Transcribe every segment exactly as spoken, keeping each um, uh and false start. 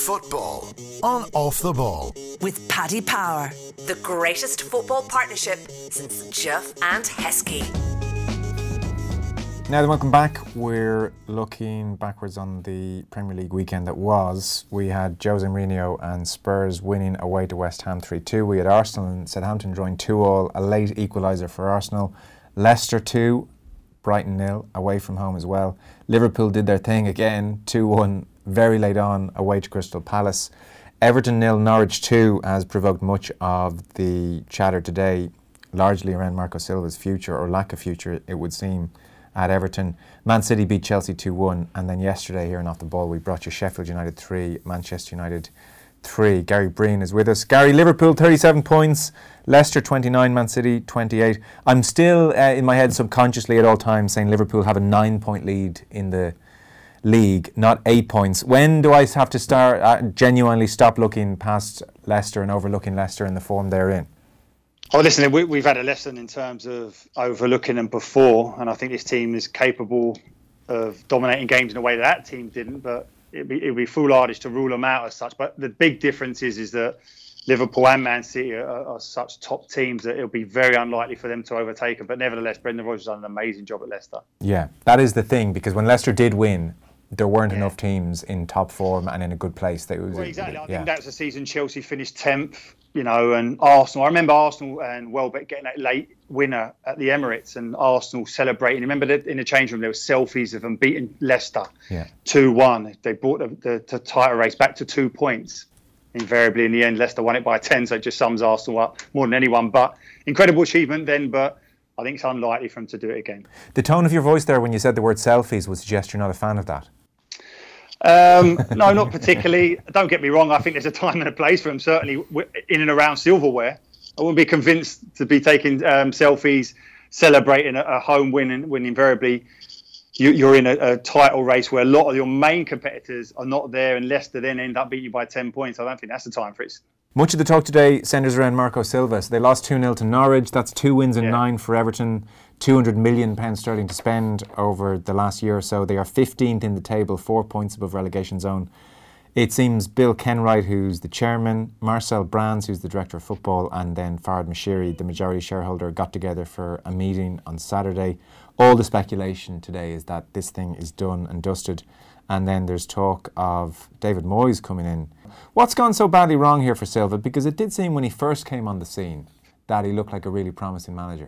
Football on Off the Ball. With Paddy Power, the greatest football partnership since Duff and Heskey. Now then, welcome back. We're looking backwards on the Premier League weekend that was. We had Jose Mourinho and Spurs winning away to West Ham three two. We had Arsenal and Southampton drawing two all, a late equaliser for Arsenal. Leicester two, Brighton nil, away from home as well. Liverpool did their thing again, two one, very late on, away to Crystal Palace. Everton nil, Norwich two has provoked much of the chatter today, largely around Marco Silva's future, or lack of future, it would seem, at Everton. Man City beat Chelsea two one, and then yesterday here on Off the Ball we brought you Sheffield United three, Manchester United three. Gary Breen is with us. Gary, Liverpool thirty-seven points, Leicester twenty-nine, Man City twenty-eight. I'm still uh, in my head subconsciously at all times saying Liverpool have a nine point lead in the league, not eight points. When do I have to start uh, genuinely stop looking past Leicester and overlooking Leicester and the form they're in? Oh, listen, we, we've had a lesson in terms of overlooking them before, and I think this team is capable of dominating games in a way that that team didn't, but it'd be, it'd be foolhardy to rule them out as such. But the big difference is, is that Liverpool and Man City are, are such top teams that it'll be very unlikely for them to overtake them. But nevertheless, Brendan Rodgers has done an amazing job at Leicester. Yeah, that is the thing, because when Leicester did win, there weren't yeah. enough teams in top form and in a good place. That was, well, exactly. I yeah. think that's the season Chelsea finished tenth. You know, and Arsenal, I remember Arsenal and Welbeck getting that late winner at the Emirates and Arsenal celebrating. Remember that in the change room, there were selfies of them beating Leicester yeah. two one. They brought the, the, the title race back to two points. Invariably, in the end, Leicester won it by ten, so it just sums Arsenal up more than anyone. But incredible achievement then, but I think it's unlikely for them to do it again. The tone of your voice there when you said the word selfies would suggest you're not a fan of that. Um, no, not particularly. Don't get me wrong. I think there's a time and a place for them, certainly in and around silverware. I wouldn't be convinced to be taking um, selfies, celebrating a, a home win, and when invariably you, you're in a, a title race where a lot of your main competitors are not there, and Leicester then end up beating you by ten points. I don't think that's the time for it. Much of the talk today centres around Marco Silva. So they lost two nil to Norwich. That's two wins and yeah. nine for Everton. two hundred million pounds sterling to spend over the last year or so. They are fifteenth in the table, four points above relegation zone. It seems Bill Kenwright, who's the chairman, Marcel Brands, who's the director of football, and then Farhad Moshiri, the majority shareholder, got together for a meeting on Saturday. All the speculation today is that this thing is done and dusted. And then there's talk of David Moyes coming in. What's gone so badly wrong here for Silva? Because it did seem when he first came on the scene that he looked like a really promising manager.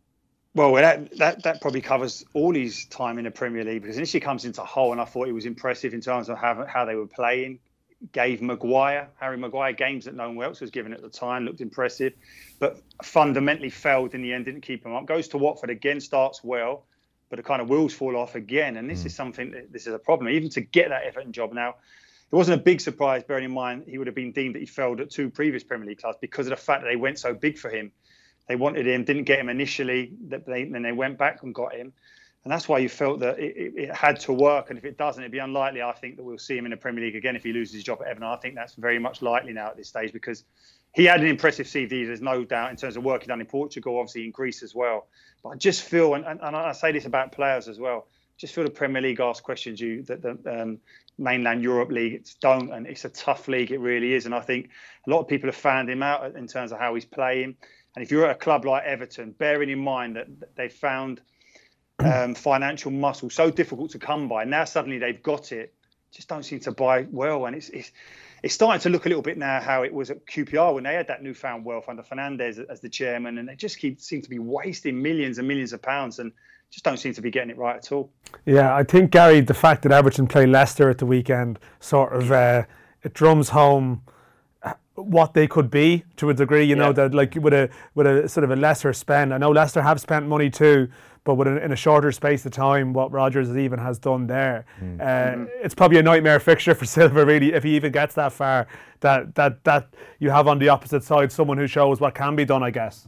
Well, that, that that probably covers all his time in the Premier League, because initially he comes into Hull and I thought he was impressive in terms of how, how they were playing. Gave Maguire, Harry Maguire, games that no one else was given at the time, looked impressive, but fundamentally failed in the end, didn't keep him up. Goes to Watford again, starts well, but the kind of wheels fall off again. And this mm. is something, that, this is a problem. Even to get that Everton job now, it wasn't a big surprise, bearing in mind he would have been deemed that he failed at two previous Premier League clubs because of the fact that they went so big for him. They wanted him, didn't get him initially, that they, then they went back and got him. And that's why you felt that it, it, it had to work. And if it doesn't, it'd be unlikely, I think, that we'll see him in the Premier League again if he loses his job at Everton. I think that's very much likely now at this stage, because he had an impressive C V, there's no doubt, in terms of work he done in Portugal, obviously in Greece as well. But I just feel, and, and, and I say this about players as well, just feel the Premier League asks questions you that the um, mainland Europe leagues don't. And it's a tough league, it really is. And I think a lot of people have found him out in terms of how he's playing. And if you're at a club like Everton, bearing in mind that they found um, financial muscle so difficult to come by, now suddenly they've got it, just don't seem to buy well. And it's it's it's starting to look a little bit now how it was at Q P R when they had that newfound wealth under Fernandes as the chairman, and they just keep seem to be wasting millions and millions of pounds and just don't seem to be getting it right at all. Yeah, I think, Gary, the fact that Everton play Leicester at the weekend sort of uh, it drums home what they could be to a degree, you yeah. know, that like with a with a sort of a lesser spend. I know Leicester have spent money too, but with a, in a shorter space of time, what Rodgers even has done there, mm. uh, mm-hmm. it's probably a nightmare fixture for Silva, really, if he even gets that far. That that that you have on the opposite side someone who shows what can be done, I guess.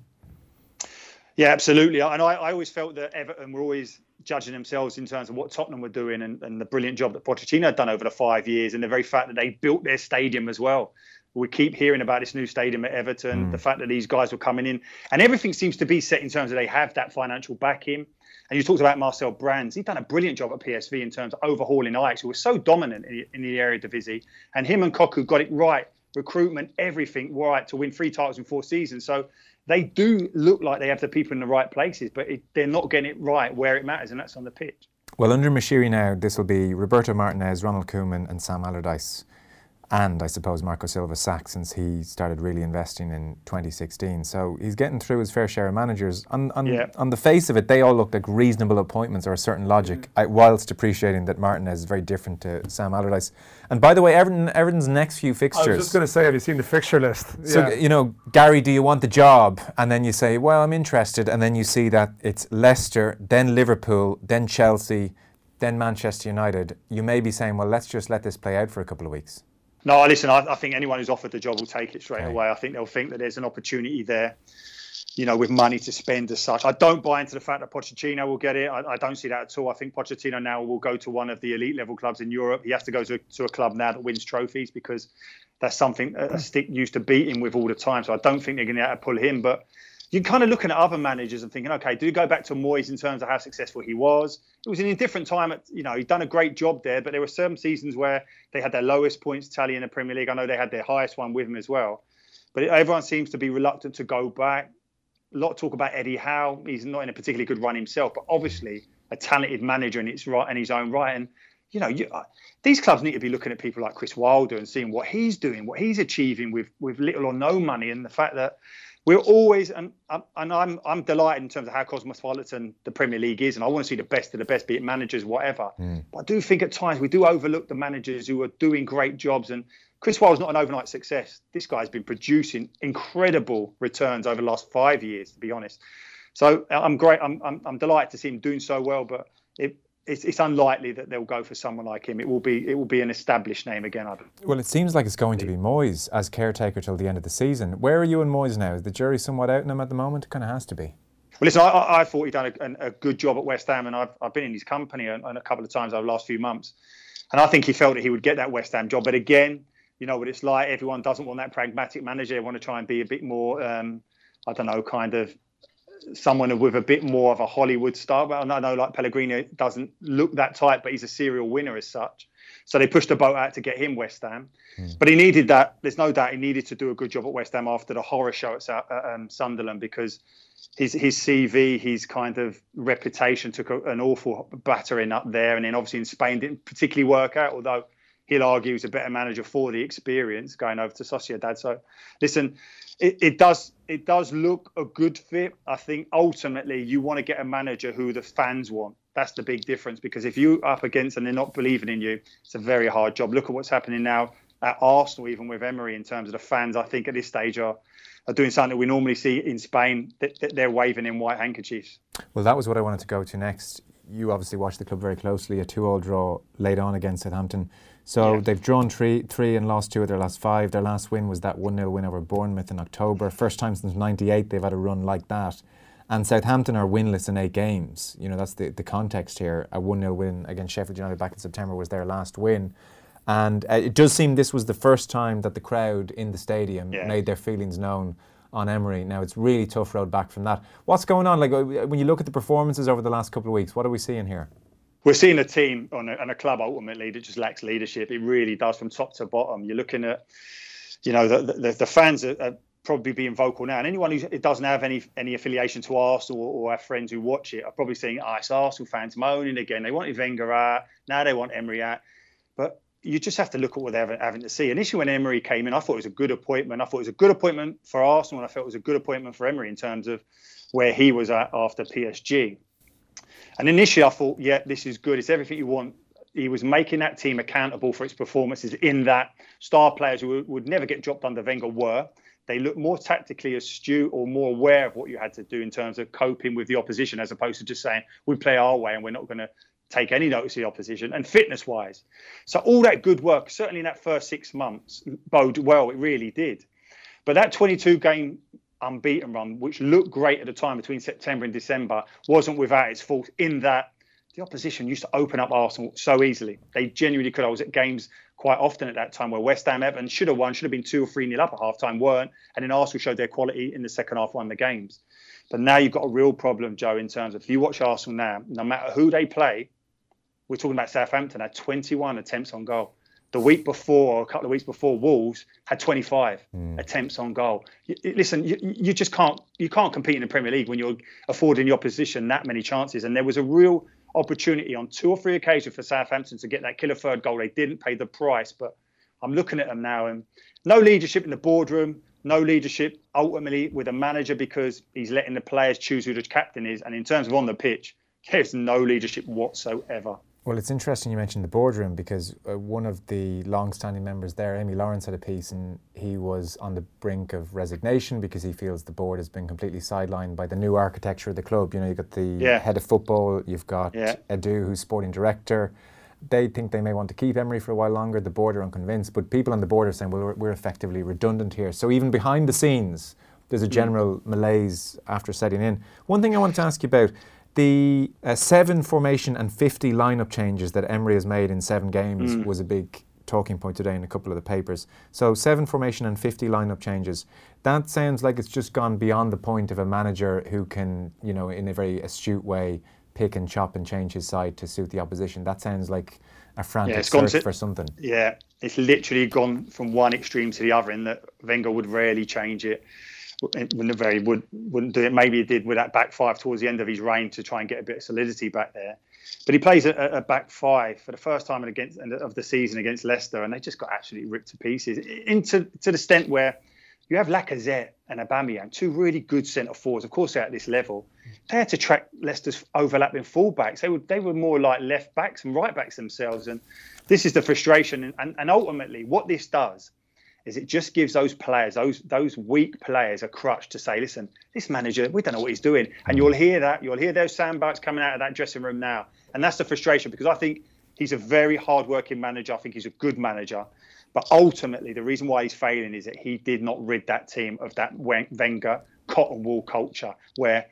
Yeah, absolutely. And I, I always felt that Everton were always judging themselves in terms of what Tottenham were doing and, and the brilliant job that Pochettino had done over the five years, and the very fact that they built their stadium as well. We keep hearing about this new stadium at Everton, mm. the fact that these guys were coming in, and everything seems to be set in terms of they have that financial backing. And you talked about Marcel Brands. He's done a brilliant job at P S V in terms of overhauling Ajax, who was so dominant in, in the Eredivisie. And him and Cocu got it right. Recruitment, everything right to win three titles in four seasons. So they do look like they have the people in the right places, but it, they're not getting it right where it matters, and that's on the pitch. Well, under Moshiri now, this will be Roberto Martinez, Ronald Koeman and Sam Allardyce. And I suppose Marco Silva sacked since he started really investing in twenty sixteen. So he's getting through his fair share of managers. On on, yeah. on the face of it, they all look like reasonable appointments or a certain logic, I, whilst appreciating that Martinez is very different to Sam Allardyce. And by the way, Everton, Everton's next few fixtures... I was just going to say, have you seen the fixture list? So, yeah. you know, Gary, do you want the job? And then you say, well, I'm interested. And then you see that it's Leicester, then Liverpool, then Chelsea, then Manchester United. You may be saying, well, let's just let this play out for a couple of weeks. No, listen, I, I think anyone who's offered the job will take it straight Okay. away. I think they'll think that there's an opportunity there, you know, with money to spend as such. I don't buy into the fact that Pochettino will get it. I, I don't see that at all. I think Pochettino now will go to one of the elite level clubs in Europe. He has to go to, to a club now that wins trophies, because that's something a stick used to beat him with all the time. So I don't think they're going to pull him. But you're kind of looking at other managers and thinking, okay, do you go back to Moyes in terms of how successful he was? It was in a different time. At, you know, he'd done a great job there, but there were some seasons where they had their lowest points tally in the Premier League. I know they had their highest one with him as well. But everyone seems to be reluctant to go back. A lot of talk about Eddie Howe. He's not in a particularly good run himself, but obviously a talented manager in its right in his own right. And you know, you, uh, these clubs need to be looking at people like Chris Wilder and seeing what he's doing, what he's achieving with with little or no money, and the fact that we're always, and, and I'm I'm delighted in terms of how cosmopolitan the Premier League is, and I want to see the best of the best, be it managers, whatever. Mm. But I do think at times we do overlook the managers who are doing great jobs. And Chris Wilder's not an overnight success. This guy's been producing incredible returns over the last five years, to be honest. So I'm great. I'm I'm, I'm delighted to see him doing so well, but it. It's, it's unlikely that they'll go for someone like him. It will be it will be an established name again, I believe. Well, it seems like it's going to be Moyes as caretaker till the end of the season. Where are you and Moyes now? Is the jury somewhat out on him at the moment? It kind of has to be. Well, listen, I, I thought he'd done a, a good job at West Ham, and I've, I've been in his company a, a couple of times over the last few months. And I think he felt that he would get that West Ham job. But again, you know what it's like. Everyone doesn't want that pragmatic manager. They want to try and be a bit more, um, I don't know, kind of someone with a bit more of a Hollywood star. Well, I know like Pellegrini doesn't look that type, but he's a serial winner as such. So they pushed the boat out to get him West Ham. Mm. But he needed that. There's no doubt he needed to do a good job at West Ham after the horror show at uh, um, Sunderland, because his his C V, his kind of reputation took a, an awful battering up there. And then obviously in Spain didn't particularly work out, although he'll argue he's a better manager for the experience going over to Sociedad. So listen, it, it does it does look a good fit. I think ultimately you want to get a manager who the fans want. That's the big difference, because if you're up against and they're not believing in you, it's a very hard job. Look at what's happening now at Arsenal, even with Emery, in terms of the fans. I think at this stage are, are doing something that we normally see in Spain, that, that they're waving in white handkerchiefs. Well, that was what I wanted to go to next. You obviously watched the club very closely. A two-all draw late on against Southampton. So yeah. They've drawn three, three and lost two of their last five. Their last win was that one nil win over Bournemouth in October. First time since ninety-eight they've had a run like that. And Southampton are winless in eight games. You know, that's the, the context here. A one nil win against Sheffield United back in September was their last win. And uh, it does seem this was the first time that the crowd in the stadium yeah. made their feelings known on Emery. Now, it's really tough road back from that. What's going on? Like, when you look at the performances over the last couple of weeks, what are we seeing here? We're seeing a team on a, and a club ultimately that just lacks leadership. It really does, from top to bottom. You're looking at, you know, the the, the fans are, are probably being vocal now. And anyone who doesn't have any any affiliation to Arsenal or, or have friends who watch it are probably saying, oh, it's Arsenal fans moaning again. They wanted Wenger out. Now they want Emery out. But you just have to look at what they're having to see. Initially, when Emery came in, I thought it was a good appointment. I thought it was a good appointment for Arsenal, and I felt it was a good appointment for Emery in terms of where he was at after P S G. And initially, I thought, yeah, this is good. It's everything you want. He was making that team accountable for its performances, in that star players who would never get dropped under Wenger were. They looked more tactically astute or more aware of what you had to do in terms of coping with the opposition, as opposed to just saying, we play our way and we're not going to take any notice of the opposition, and fitness-wise. So all that good work, certainly in that first six months, bode well. It really did. But that twenty-two game unbeaten run, which looked great at the time between September and December, wasn't without its fault, in that the opposition used to open up Arsenal so easily. They genuinely could. I was at games quite often at that time where West Ham, Everton should have won, should have been two or three nil up at half time, weren't. And then Arsenal showed their quality in the second half, won the games. But now you've got a real problem, Joe, in terms of if you watch Arsenal now, no matter who they play, we're talking about Southampton, had twenty-one attempts on goal. The week before, or a couple of weeks before, Wolves had twenty-five mm. attempts on goal. You, listen, you, you just can't you can't compete in the Premier League when you're affording the opposition that many chances. And there was a real opportunity on two or three occasions for Southampton to get that killer third goal. They didn't pay the price, but I'm looking at them now, and no leadership in the boardroom, no leadership ultimately with a manager because he's letting the players choose who the captain is. And in terms of on the pitch, there's no leadership whatsoever. Well, it's interesting you mentioned the boardroom because uh, one of the long-standing members there, Amy Lawrence, had a piece and he was on the brink of resignation because he feels the board has been completely sidelined by the new architecture of the club. You know, you've got the yeah. head of football, you've got yeah. Edu, who's sporting director. They think they may want to keep Emery for a while longer. The board are unconvinced, but people on the board are saying, well, we're, we're effectively redundant here. So even behind the scenes, there's a general mm. malaise after setting in. One thing I wanted to ask you about, the uh, seven formation and fifty lineup changes that Emery has made in seven games mm. was a big talking point today in a couple of the papers. So seven formation and fifty lineup changes. That sounds like it's just gone beyond the point of a manager who can, you know, in a very astute way, pick and chop and change his side to suit the opposition. That sounds like a frantic yeah, search to, for something. Yeah, it's literally gone from one extreme to the other in that Wenger would rarely change it. Wouldn't very would wouldn't do it. Maybe he did with that back five towards the end of his reign to try and get a bit of solidity back there. But he plays a, a back five for the first time against of the season against Leicester, and they just got absolutely ripped to pieces. Into to the extent where you have Lacazette and Aubameyang, two really good centre forwards. Of course, they're at this level. They had to track Leicester's overlapping fullbacks. They were they were more like left backs and right backs themselves, and this is the frustration. And, and, and ultimately, what this does is it just gives those players, those those weak players, a crutch to say, listen, this manager, we don't know what he's doing. And you'll hear that. You'll hear those soundbites coming out of that dressing room now. And that's the frustration, because I think he's a very hard-working manager. I think he's a good manager. But ultimately, the reason why he's failing is that he did not rid that team of that Wenger cotton wool culture where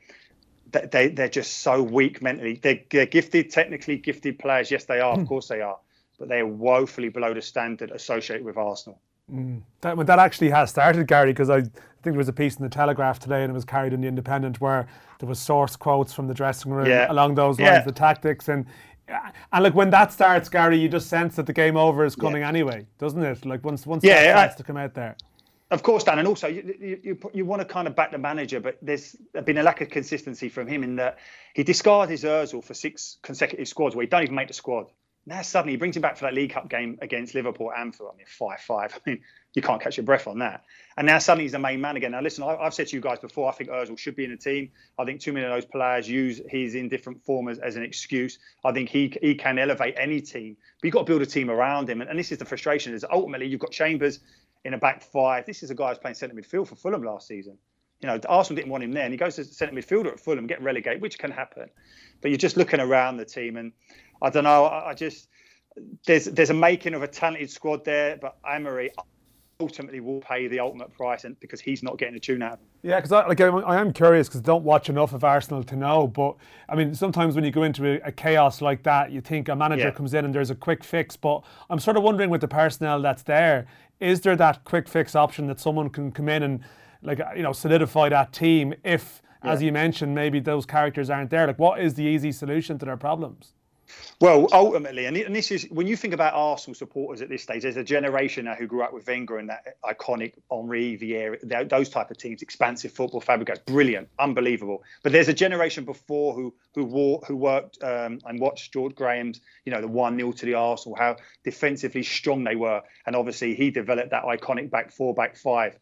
they, they're just so weak mentally. They're, they're gifted, technically gifted players. Yes, they are. Of course they are. But they are woefully below the standard associated with Arsenal. Mm. That, that actually has started, Gary, because I think there was a piece in the Telegraph today and it was carried in the Independent where there was source quotes from the dressing room yeah. along those lines, yeah. the tactics. And and like when that starts, Gary, you just sense that the game over is coming yeah. anyway, doesn't it? Like once once yeah, that starts I, to come out there. Of course, Dan. And also, you, you, you, you want to kind of back the manager, but there's been a lack of consistency from him in that he discarded Ozil for six consecutive squads where he don't even make the squad. Now suddenly he brings him back for that League Cup game against Liverpool at Anfield. I mean, five five. I mean, you can't catch your breath on that. And now suddenly he's the main man again. Now listen, I, I've said to you guys before, I think Ozil should be in the team. I think too many of those players use his indifferent form as, as an excuse. I think he he can elevate any team. But you've got to build a team around him. And, and this is the frustration, is ultimately you've got Chambers in a back five. This is a guy who's playing centre midfield for Fulham last season. You know, Arsenal didn't want him there. And he goes to centre midfielder at Fulham, get relegated, which can happen. But you're just looking around the team. And I don't know, I, I just... There's there's a making of a talented squad there, but Emery ultimately will pay the ultimate price, and because he's not getting a tune out of him. Yeah, because I, like, I am curious because I don't watch enough of Arsenal to know. But I mean, sometimes when you go into a, a chaos like that, you think a manager yeah. comes in and there's a quick fix. But I'm sort of wondering with the personnel that's there, is there that quick fix option that someone can come in and, like, you know, solidify that team if, yeah. as you mentioned, maybe those characters aren't there? Like, what is the easy solution to their problems? Well, ultimately, and this is, when you think about Arsenal supporters at this stage, there's a generation now who grew up with Wenger and that iconic Henry, Vieira, those type of teams, expansive football, Fabregas, brilliant, unbelievable. But there's a generation before who who wore, who worked um, and watched George Graham's, you know, the one nil to the Arsenal, how defensively strong they were. And obviously he developed that iconic back four, back five.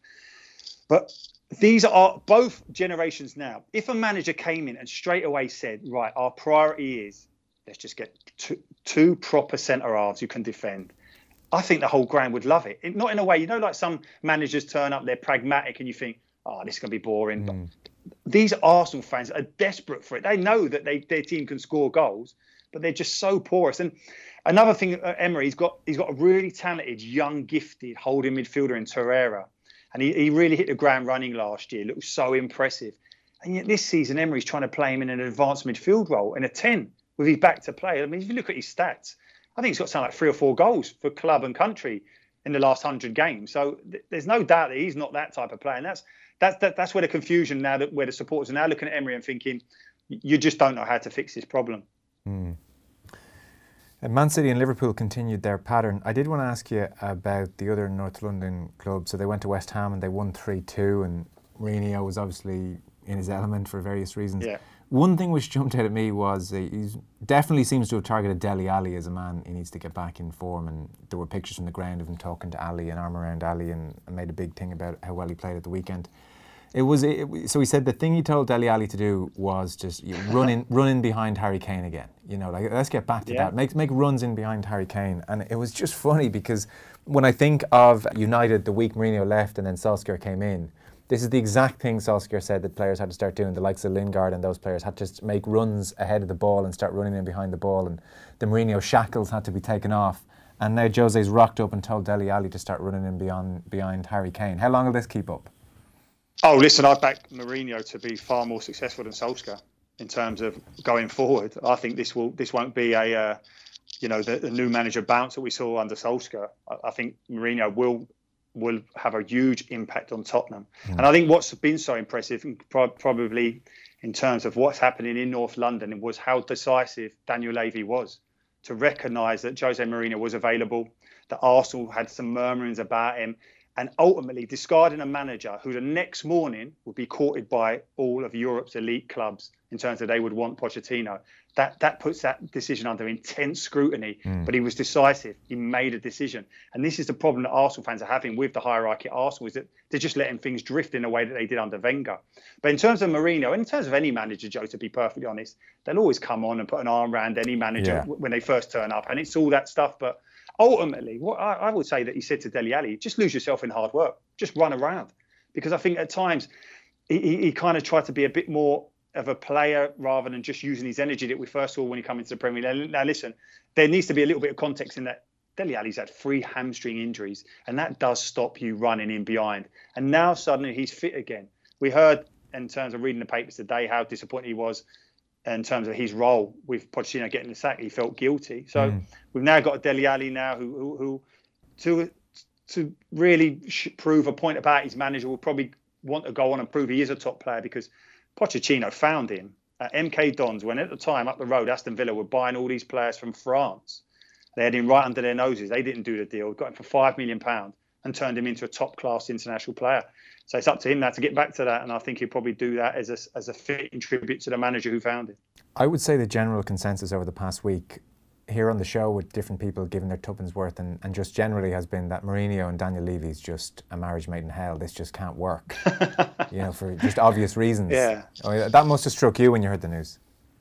But these are both generations now. If a manager came in and straight away said, right, our priority is, let's just get two, two proper centre halves who can defend, I think the whole ground would love it. it. Not in a way, you know, like some managers turn up, they're pragmatic and you think, oh, this is going to be boring. Mm. But these Arsenal fans are desperate for it. They know that they, their team can score goals, but they're just so porous. And another thing, uh, Emery, he's got, he's got a really talented, young, gifted holding midfielder in Torreira. And he, he really hit the ground running last year. It looked so impressive. And yet this season, Emery's trying to play him in an advanced midfield role in a ten. With his back to play. I mean, if you look at his stats, I think he's got something like three or four goals for club and country. in the last hundred games. So th- there's no doubt that he's not that type of player. And that's that's that, that's where the confusion now, that where the supporters are now looking at Emery and thinking, you just don't know how to fix this problem. Mm. And Man City and Liverpool continued their pattern. I did want to ask you about the other North London clubs. So they went to West Ham and they won three two, and Mourinho was obviously in his element for various reasons. Yeah. One thing which jumped out at me was he definitely seems to have targeted Dele Alli as a man he needs to get back in form, and there were pictures from the ground of him talking to Ali and arm around Ali, and, and made a big thing about how well he played at the weekend. It was it, so he said the thing he told Dele Alli to do was just you know, run in run in behind Harry Kane again. You know, like let's get back to yeah. that. Make make runs in behind Harry Kane, and it was just funny because when I think of United the week Mourinho left and then Solskjaer came in. This is the exact thing Solskjaer said that players had to start doing. The likes of Lingard and those players had to make runs ahead of the ball and start running in behind the ball, and the Mourinho shackles had to be taken off. And now Jose's rocked up and told Dele Alli to start running in beyond, behind Harry Kane. How long will this keep up? Oh, listen, I back Mourinho to be far more successful than Solskjaer in terms of going forward. I think this will this won't be a uh, you know the, the new manager bounce that we saw under Solskjaer. I, I think Mourinho will. will have a huge impact on Tottenham. Mm. And I think what's been so impressive, pro- probably in terms of what's happening in North London, was how decisive Daniel Levy was to recognise that Jose Mourinho was available, that Arsenal had some murmurings about him, and ultimately discarding a manager who the next morning would be courted by all of Europe's elite clubs in terms of they would want Pochettino. That that puts that decision under intense scrutiny, mm. but he was decisive. He made a decision. And this is the problem that Arsenal fans are having with the hierarchy at Arsenal, is that they're just letting things drift in a way that they did under Wenger. But in terms of Mourinho, and in terms of any manager, Joe, to be perfectly honest, they'll always come on and put an arm around any manager yeah. when they first turn up. And it's all that stuff. But ultimately, what I, I would say that he said to Dele Alli, just lose yourself in hard work. Just run around. Because I think at times he, he, he kind of tried to be a bit more of a player rather than just using his energy that we first saw when he came into the Premier League. Now, listen, there needs to be a little bit of context in that Dele Alli's had three hamstring injuries, and that does stop you running in behind. And now suddenly he's fit again. We heard in terms of reading the papers today how disappointed he was in terms of his role with Pochettino getting the sack. He felt guilty. So mm. we've now got a Dele Alli now who, who, who to to really prove a point about his manager, will probably want to go on and prove he is a top player, because Pochettino found him at M K Dons when at the time up the road Aston Villa were buying all these players from France. They had him right under their noses. They didn't do the deal. Got him for five million pounds and turned him into a top-class international player. So it's up to him now to get back to that, and I think he'll probably do that as a, as a fitting tribute to the manager who found him. I would say the general consensus over the past week here on the show with different people giving their tuppence worth and, and just generally has been that Mourinho and Daniel Levy is just a marriage made in hell. This just can't work, you know, for just obvious reasons. Yeah. I mean, that must have struck you when you heard the news.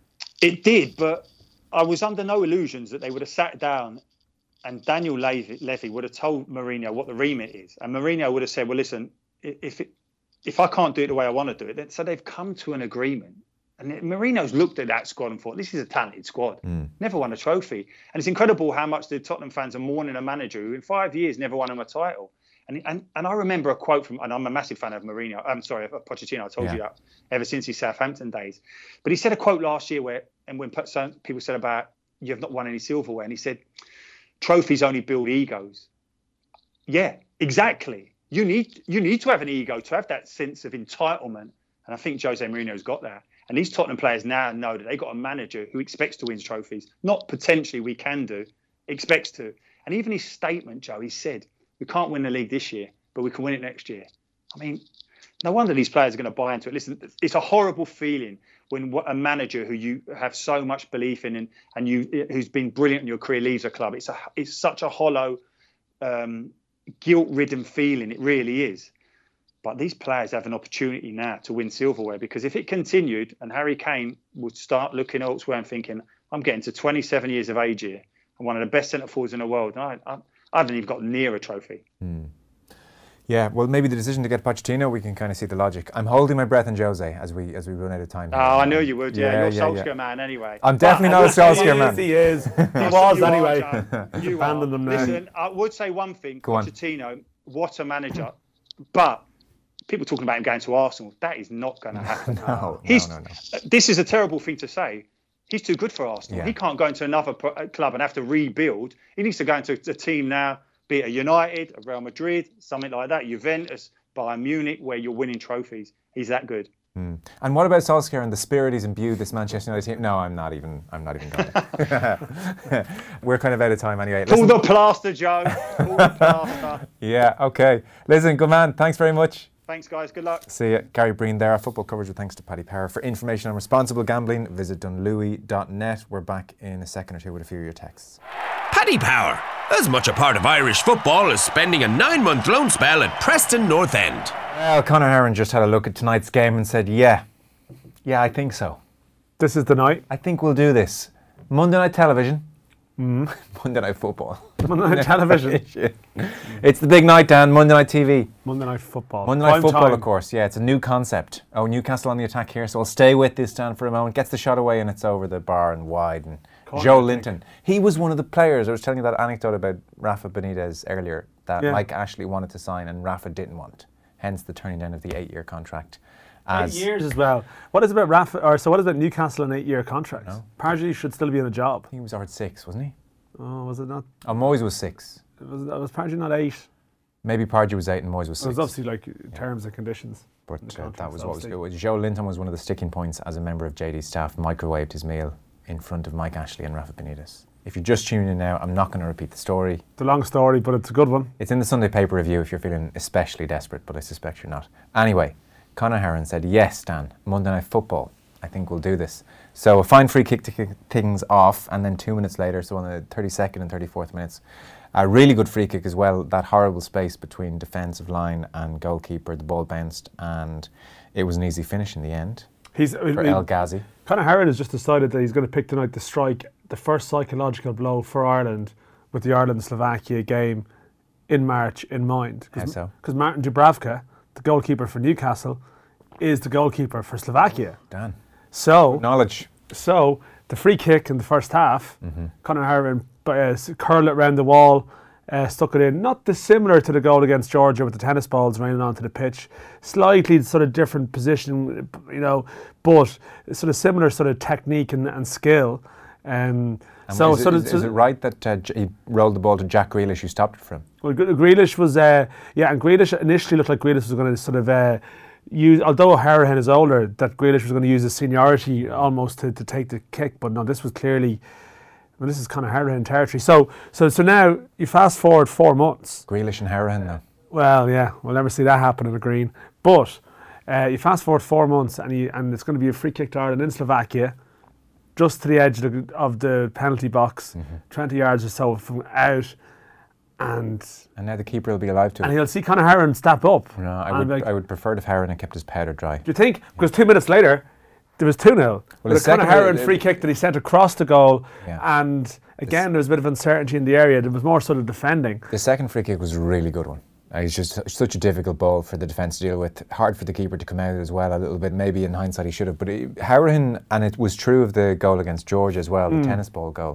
It did, but I was under no illusions that they would have sat down and Daniel Levy, Levy would have told Mourinho what the remit is. And Mourinho would have said, well, listen, if it, if I can't do it the way I want to do it, then, so they've come to an agreement. And Mourinho's looked at that squad and thought, this is a talented squad. Mm. Never won a trophy. And it's incredible how much the Tottenham fans are mourning a manager who in five years never won him a title. And and, and I remember a quote from, and I'm a massive fan of Mourinho, I'm sorry, of Pochettino, I told yeah. you that, ever since his Southampton days. But he said a quote last year where, and when people said about, you have not won any silverware, and he said, trophies only build egos. Yeah, exactly. You need you need to have an ego to have that sense of entitlement. And I think Jose Mourinho's got that. And these Tottenham players now know that they've got a manager who expects to win trophies. Not potentially we can do, expects to. And even his statement, Joe, he said, we can't win the league this year, but we can win it next year. I mean, no wonder these players are going to buy into it. Listen, it's a horrible feeling when a manager who you have so much belief in and, and you who's been brilliant in your career leaves a club. It's a it's such a hollow, um, guilt-ridden feeling. It really is. But these players have an opportunity now to win silverware, because if it continued and Harry Kane would start looking elsewhere and thinking, I'm getting to twenty-seven years of age here, I'm one of the best centre forwards in the world, and I, I, I haven't even got near a trophy. Hmm. Yeah, well, maybe the decision to get Pochettino, we can kind of see the logic. I'm holding my breath in Jose as we as we run out of time. Oh, I knew you would. Yeah, yeah you're yeah, a Solskjaer yeah. man anyway. I'm definitely not a Solskjaer man. He is. He Yes, was you anyway. Are, He's you abandoned them now. Listen, I would say one thing. Go on. Pochettino, what a manager. But people talking about him going to Arsenal, that is not going to happen. no, He's, no, no, no. This is a terrible thing to say. He's too good for Arsenal. Yeah. He can't go into another pro- club and have to rebuild. He needs to go into a team now be it a United, a Real Madrid, something like that, Juventus, Bayern Munich, where you're winning trophies. He's that good. Mm. And what about Solskjaer and the spirit he's imbued this Manchester United team? No, I'm not even. I'm not even going. We're kind of out of time anyway. Pull the plaster, Joe. Pull the plaster. Yeah. Okay. Listen, good man. Thanks very much. Thanks, guys. Good luck. See you. Gary Breen there. Our football coverage with thanks to Paddy Power. For information on responsible gambling, visit dunlewy dot net. We're back in a second or two with a few of your texts. Paddy Power, as much a part of Irish football as spending a nine-month loan spell at Preston North End. Well, Conor Heron just had a look at tonight's game and said, yeah, yeah, I think so. This is the night. I think we'll do this. Monday Night Television. Mm. Monday Night Football. Monday Night Television. It's the big night, Dan. Monday Night T V. Monday Night Football. Monday Night Prime Football, time. of course. Yeah, it's a new concept. Oh, Newcastle on the attack here. So I'll stay with this, Dan, for a moment. Gets the shot away and it's over the bar and wide. And Corner, Joe I Linton. He was one of the players. I was telling you that anecdote about Rafa Benitez earlier that Yeah. Mike Ashley wanted to sign and Rafa didn't want. Hence the turning down of the eight-year contract. As Eight years as well. What is about Rafa? Or so what is about Newcastle and eight-year contracts? No. Pardew should still be in a job. He was offered six, wasn't he? Oh, was it not? Oh, Moyes was six. Was, was Pardew not eight? Maybe Pardew was eight and Moyes was It was six. obviously like terms and conditions. But in the uh, that contracts, was what was, obviously. it was. Joe Linton was one of the sticking points as a member of J D's staff, microwaved his meal in front of Mike Ashley and Rafa Benitez. If you're just tuning in now, I'm not going to repeat the story. It's a long story, but it's a good one. It's in the Sunday paper review if you're feeling especially desperate, but I suspect you're not. Anyway, Conor Heron said, yes, Dan, Monday Night Football, I think we'll do this. So a fine free kick to kick things off, and then two minutes later, so on the thirty-second and thirty-fourth minutes, a really good free kick as well, that horrible space between defensive line and goalkeeper, the ball bounced, and it was an easy finish in the end He's for I mean, El Ghazi. Conor Heron has just decided that he's going to pick tonight to strike the first psychological blow for Ireland with the Ireland-Slovakia game in March in mind. How so? Because Martin Dubravka, the goalkeeper for Newcastle, is the goalkeeper for Slovakia. Dan, So, knowledge. so the free kick in the first half, Mm-hmm. Conor Heron uh, curled it round the wall, uh, stuck it in, not dissimilar to the goal against Georgia with the tennis balls raining onto the pitch, slightly sort of different position, you know, but sort of similar sort of technique and, and skill. Um, And so, is, sort it, of, is, is it right that uh, J- he rolled the ball to Jack Grealish, who stopped it for him? well, Gre- Grealish was, uh, yeah, and Grealish initially looked like Grealish was going to sort of uh, use, although O'Harahan is older, that Grealish was going to use his seniority almost to, to take the kick, but no, this was clearly, well, this is kind of O'Harahan territory. So, so, so now you fast forward four months. Grealish and Harahan now. Well, yeah, we'll never see that happen in a green. But uh, you fast forward four months, and you, and it's going to be a free kick to Ireland in Slovakia, just to the edge of the, of the penalty box, Mm-hmm. twenty yards or so from out, and And now the keeper will be alive to and it. he'll see Conor Heron step up. No, I and would, like, I would prefer if Harahan had kept his powder dry. do you think? Because two minutes later, there was two nil. Well, With the a Conor second- Heron uh, free kick that he sent across the goal, Yeah. and again there was a bit of uncertainty in the area. There was more sort of defending. The second free kick was a really good one. Uh, It's just such a difficult ball for the defence to deal with. Hard for the keeper to come out as well a little bit. Maybe in hindsight he should have. But it, Harahan, and it was true of the goal against Georgia as well, the Mm. tennis ball goal.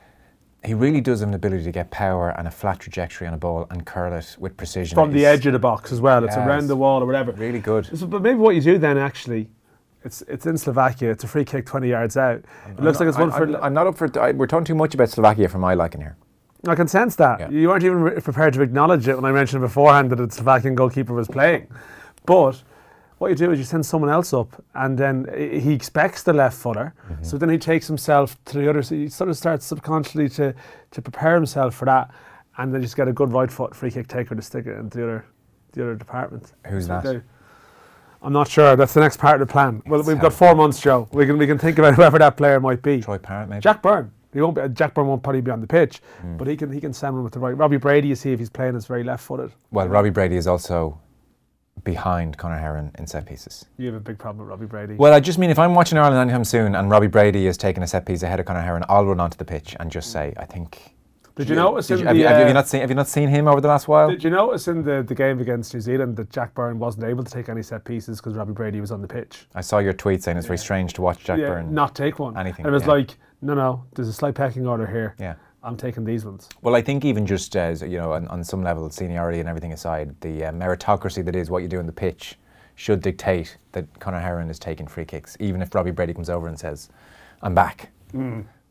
He really does have an ability to get power and a flat trajectory on a ball and curl it with precision. From the It's edge of the box as well. It's Yeah, around it's the wall or whatever. Really good. So, but maybe what you do then actually, it's it's in Slovakia. It's a free kick twenty yards out. It looks like it's one I, for. I'm, I'm not up for. I, we're talking too much about Slovakia for my liking here. I can sense that. Yeah. You weren't even re- prepared to acknowledge it when I mentioned beforehand that the Slovakian goalkeeper was playing. But what you do is you send someone else up, and then i- he expects the left footer. Mm-hmm. So then he takes himself to the other. So he sort of starts subconsciously to to prepare himself for that, and then just get a good right foot free kick taker to stick it into the other the other department. Who's So that? they- I'm not sure. That's the next part of the plan. Well, It's we've how- got four months, Joe. We can we can think about whoever that player might be. Troy Parrott, maybe. Jack Byrne. He won't be, Jack Byrne won't probably be on the pitch, Mm. but he can he can send one with the right. Robbie Brady, you see if he's playing, is very left-footed. Well, Robbie Brady is also behind Conor Heron in set pieces. You have a big problem with Robbie Brady. Well, I just mean if I'm watching Ireland anytime soon and Robbie Brady is taking a set piece ahead of Conor Heron, I'll run onto the pitch and just say, I think. Did you notice Did in you, the, have, you, have, you, have you uh, not seen? Have you not seen him over the last while? Did you notice in the, the game against New Zealand that Jack Byrne wasn't able to take any set pieces because Robbie Brady was on the pitch? I saw your tweet saying it's very strange to watch Jack yeah, Byrne. not take one. anything, And it was yeah. like, no, no, there's a slight pecking order here. Yeah. I'm taking these ones. Well, I think even just as you know, on, on some level, seniority and everything aside, the uh, meritocracy that is what you do on the pitch should dictate that Conor Heron is taking free kicks, even if Robbie Brady comes over and says, "I'm back." Mm.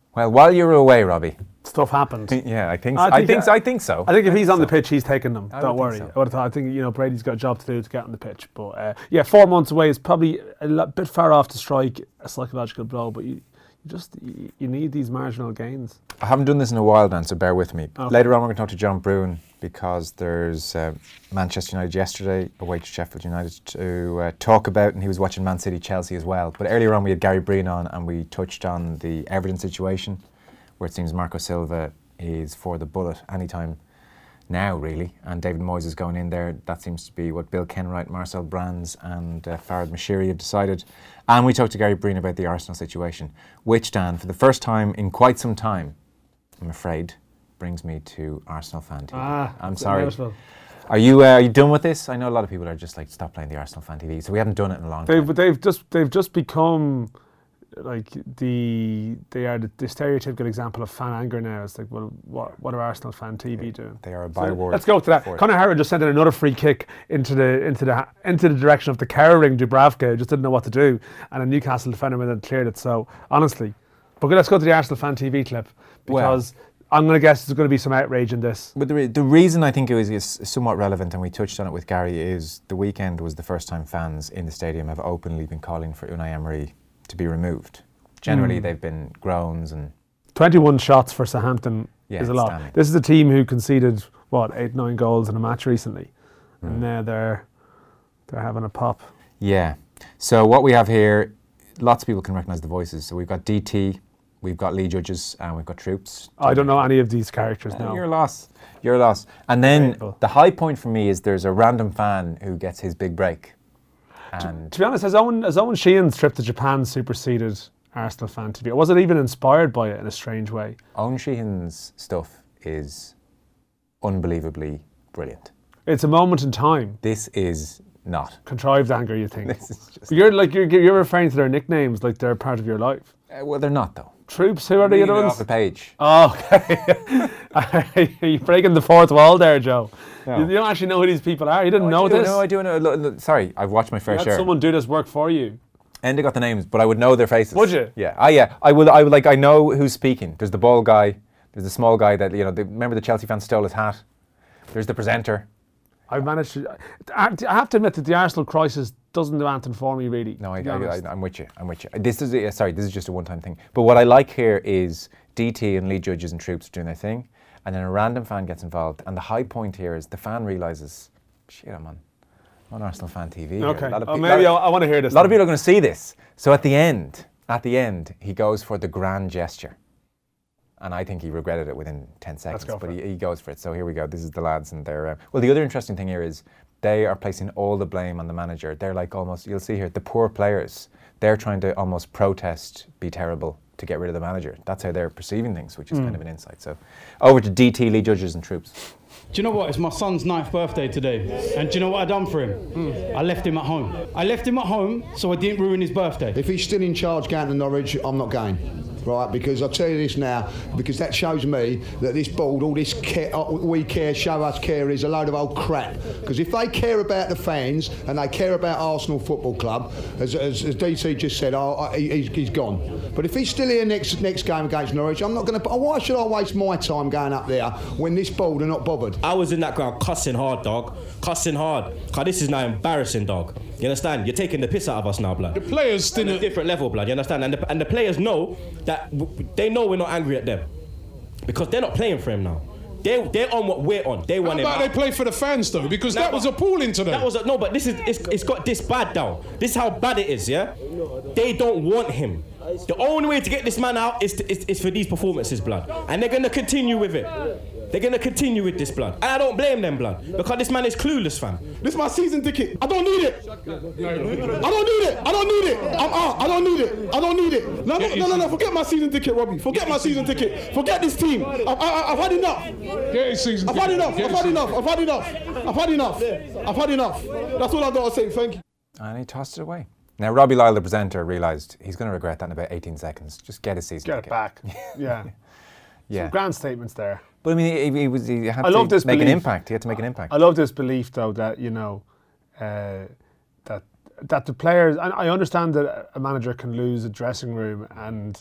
Well, while you were away, Robbie. Stuff happened. Yeah, I think. I So. I think- think. So. I think so. I think if he's on so. the pitch, he's taking them. I Don't would worry. think so. I would have thought. I think you know Brady's got a job to do to get on the pitch. But uh, yeah, four months away is probably a lot, bit far off to strike a psychological blow. But you, you just you, you need these marginal gains. I haven't done this in a while, Dan, so bear with me. Okay. Later on, we're going to talk to John Brewin because there's uh, Manchester United yesterday away to Sheffield United to uh, talk about, and he was watching Man City Chelsea as well. But earlier on, we had Gary Breen on, and we touched on the Everton situation, where it seems Marco Silva is for the bullet anytime now, really. And David Moyes is going in there. That seems to be what Bill Kenwright, Marcel Brands and uh, Farhad Moshiri have decided. And we talked to Gary Breen about the Arsenal situation, which, Dan, for the first time in quite some time, I'm afraid, brings me to Arsenal Fan T V. Ah, I'm it's sorry. inevitable. Are you uh, are you done with this? I know a lot of people are just like, stop playing the Arsenal Fan T V. So we haven't done it in a long They've time. they've just they've just become like the they are the, the stereotypical example of fan anger now. It's like, well, what what are Arsenal Fan T V doing? They are a So byword. let's go to that. for it. Conor Harrod just sent in another free kick into the into the into the direction of the cowering Dubravka, who just didn't know what to do, and a Newcastle defender went and cleared it. So honestly, but let's go to the Arsenal Fan T V clip because I'm going to guess there's going to be some outrage in this. But the, re- the reason I think it was is somewhat relevant, and we touched on it with Gary, is the weekend was the first time fans in the stadium have openly been calling for Unai Emery to be removed. Generally, Mm. they've been groans and twenty-one shots for Southampton Yeah, is a lot. outstanding. This is a team who conceded what eight, nine goals in a match recently, Mm. and now they're they're having a pop. yeah. So what we have here, lots of people can recognise the voices. So we've got D T, we've got Lee Judges, and we've got Troops. I don't know any of these characters Uh, now. You're a loss. You're a loss. And then Grateful. the high point for me is there's a random fan who gets his big break. And To be honest, has Owen, has Owen Sheehan's trip to Japan superseded Arsenal Fan T V? Or was it even inspired by it in a strange way? Owen Sheehan's stuff is unbelievably brilliant. It's a moment in time. This is not. Contrived anger, you think? This is just. But you're like you're, you're referring to their nicknames like they're part of your life. Uh, well, they're not though. Troops, who are the Read other it ones? off the page. Oh, okay. Are you breaking the fourth wall there, Joe? No. You, you don't actually know who these people are. You didn't know I do, this. No, I do know. Look, look, sorry, I've watched my fair You had share. someone do this work for you. Enda got the names, but I would know their faces. Would you? Yeah. Ah, yeah. I will. I would like. I know who's speaking. There's the bald guy. There's the small guy that you know. The, remember the Chelsea fan stole his hat. There's the presenter. I've managed to. I I have to admit that the Arsenal crisis doesn't do anything for me, really. No, I, to be I, honest. I, I'm with you. I'm with you. This is uh, sorry. This is just a one-time thing. But what I like here is D T and Lee Judges and Troops doing their thing, and then a random fan gets involved. And the high point here is the fan realizes, shit, I'm on, I'm on Arsenal Fan T V. here. Okay. A lot of Oh, pe- maybe I, lot of- I want to hear this. A lot of then. people are going to see this. So at the end, at the end, he goes for the grand gesture. And I think he regretted it within ten seconds. go But for he, he goes for it. So here we go. This is the lads and they're... Uh, well, the other interesting thing here is they are placing all the blame on the manager. They're like almost... You'll see here, the poor players, they're trying to almost protest, be terrible, to get rid of the manager. That's how they're perceiving things, which is kind of an insight. So over to D T, Lee Judges and Troops. Do you know what? It's my son's ninth birthday today. And do you know what I done for him? I left him at home. I left him at home so I didn't ruin his birthday. If he's still in charge going to Norwich, I'm not going. Right, because I'll tell you this now, because that shows me that this board, all this care, uh, we care, show us care is a load of old crap. Because if they care about the fans and they care about Arsenal Football Club, as, as, as D C just said, oh, oh, he, he's, he's gone. But if he's still here next next game against Norwich, I'm not going to. Why should I waste my time going up there when this board are not bothered? I was in that ground cussing hard, dog. Cussing hard. Cause this is now embarrassing, dog. You understand? You're taking the piss out of us now, blood. The players still On a different level, blood. You understand? And the, and the players know that w- they know we're not angry at them because they're not playing for him now. They they're on what we're on. They How want him about out. they play for the fans though? Because No, that was but- appalling to them. That was a, no, but this is it's, it's got this bad now. This is how bad it is, yeah. They don't want him. The only way to get this man out is, to, is is for these performances, blood, and they're gonna continue with it. They're gonna continue with this, blood, and I don't blame them, blood, because this man is clueless, fam. This is my season ticket. I don't need it. I don't need it. I don't need it. I'm out. I don't need it. I don't need it. No, no, no, no, no. Forget my season ticket, Robbie. Forget my season ticket. Forget this team. I've, I, I've had enough. Get his season I've had ticket. enough. Get I've his had season- enough. I've had enough. I've had enough. I've had enough. That's all I've got to say. Thank you. And he tossed it away. Now, Robbie Lyle, the presenter, realised he's going to regret that in about eighteen seconds. Just get his season Get it ticket. back. Yeah. Yeah. Some grand statements there. But I mean, he, he, was, he had I to love this make an belief. impact. He had to make an impact. I love this belief, though, that you know uh, that that the players. And I understand that a manager can lose a dressing room, and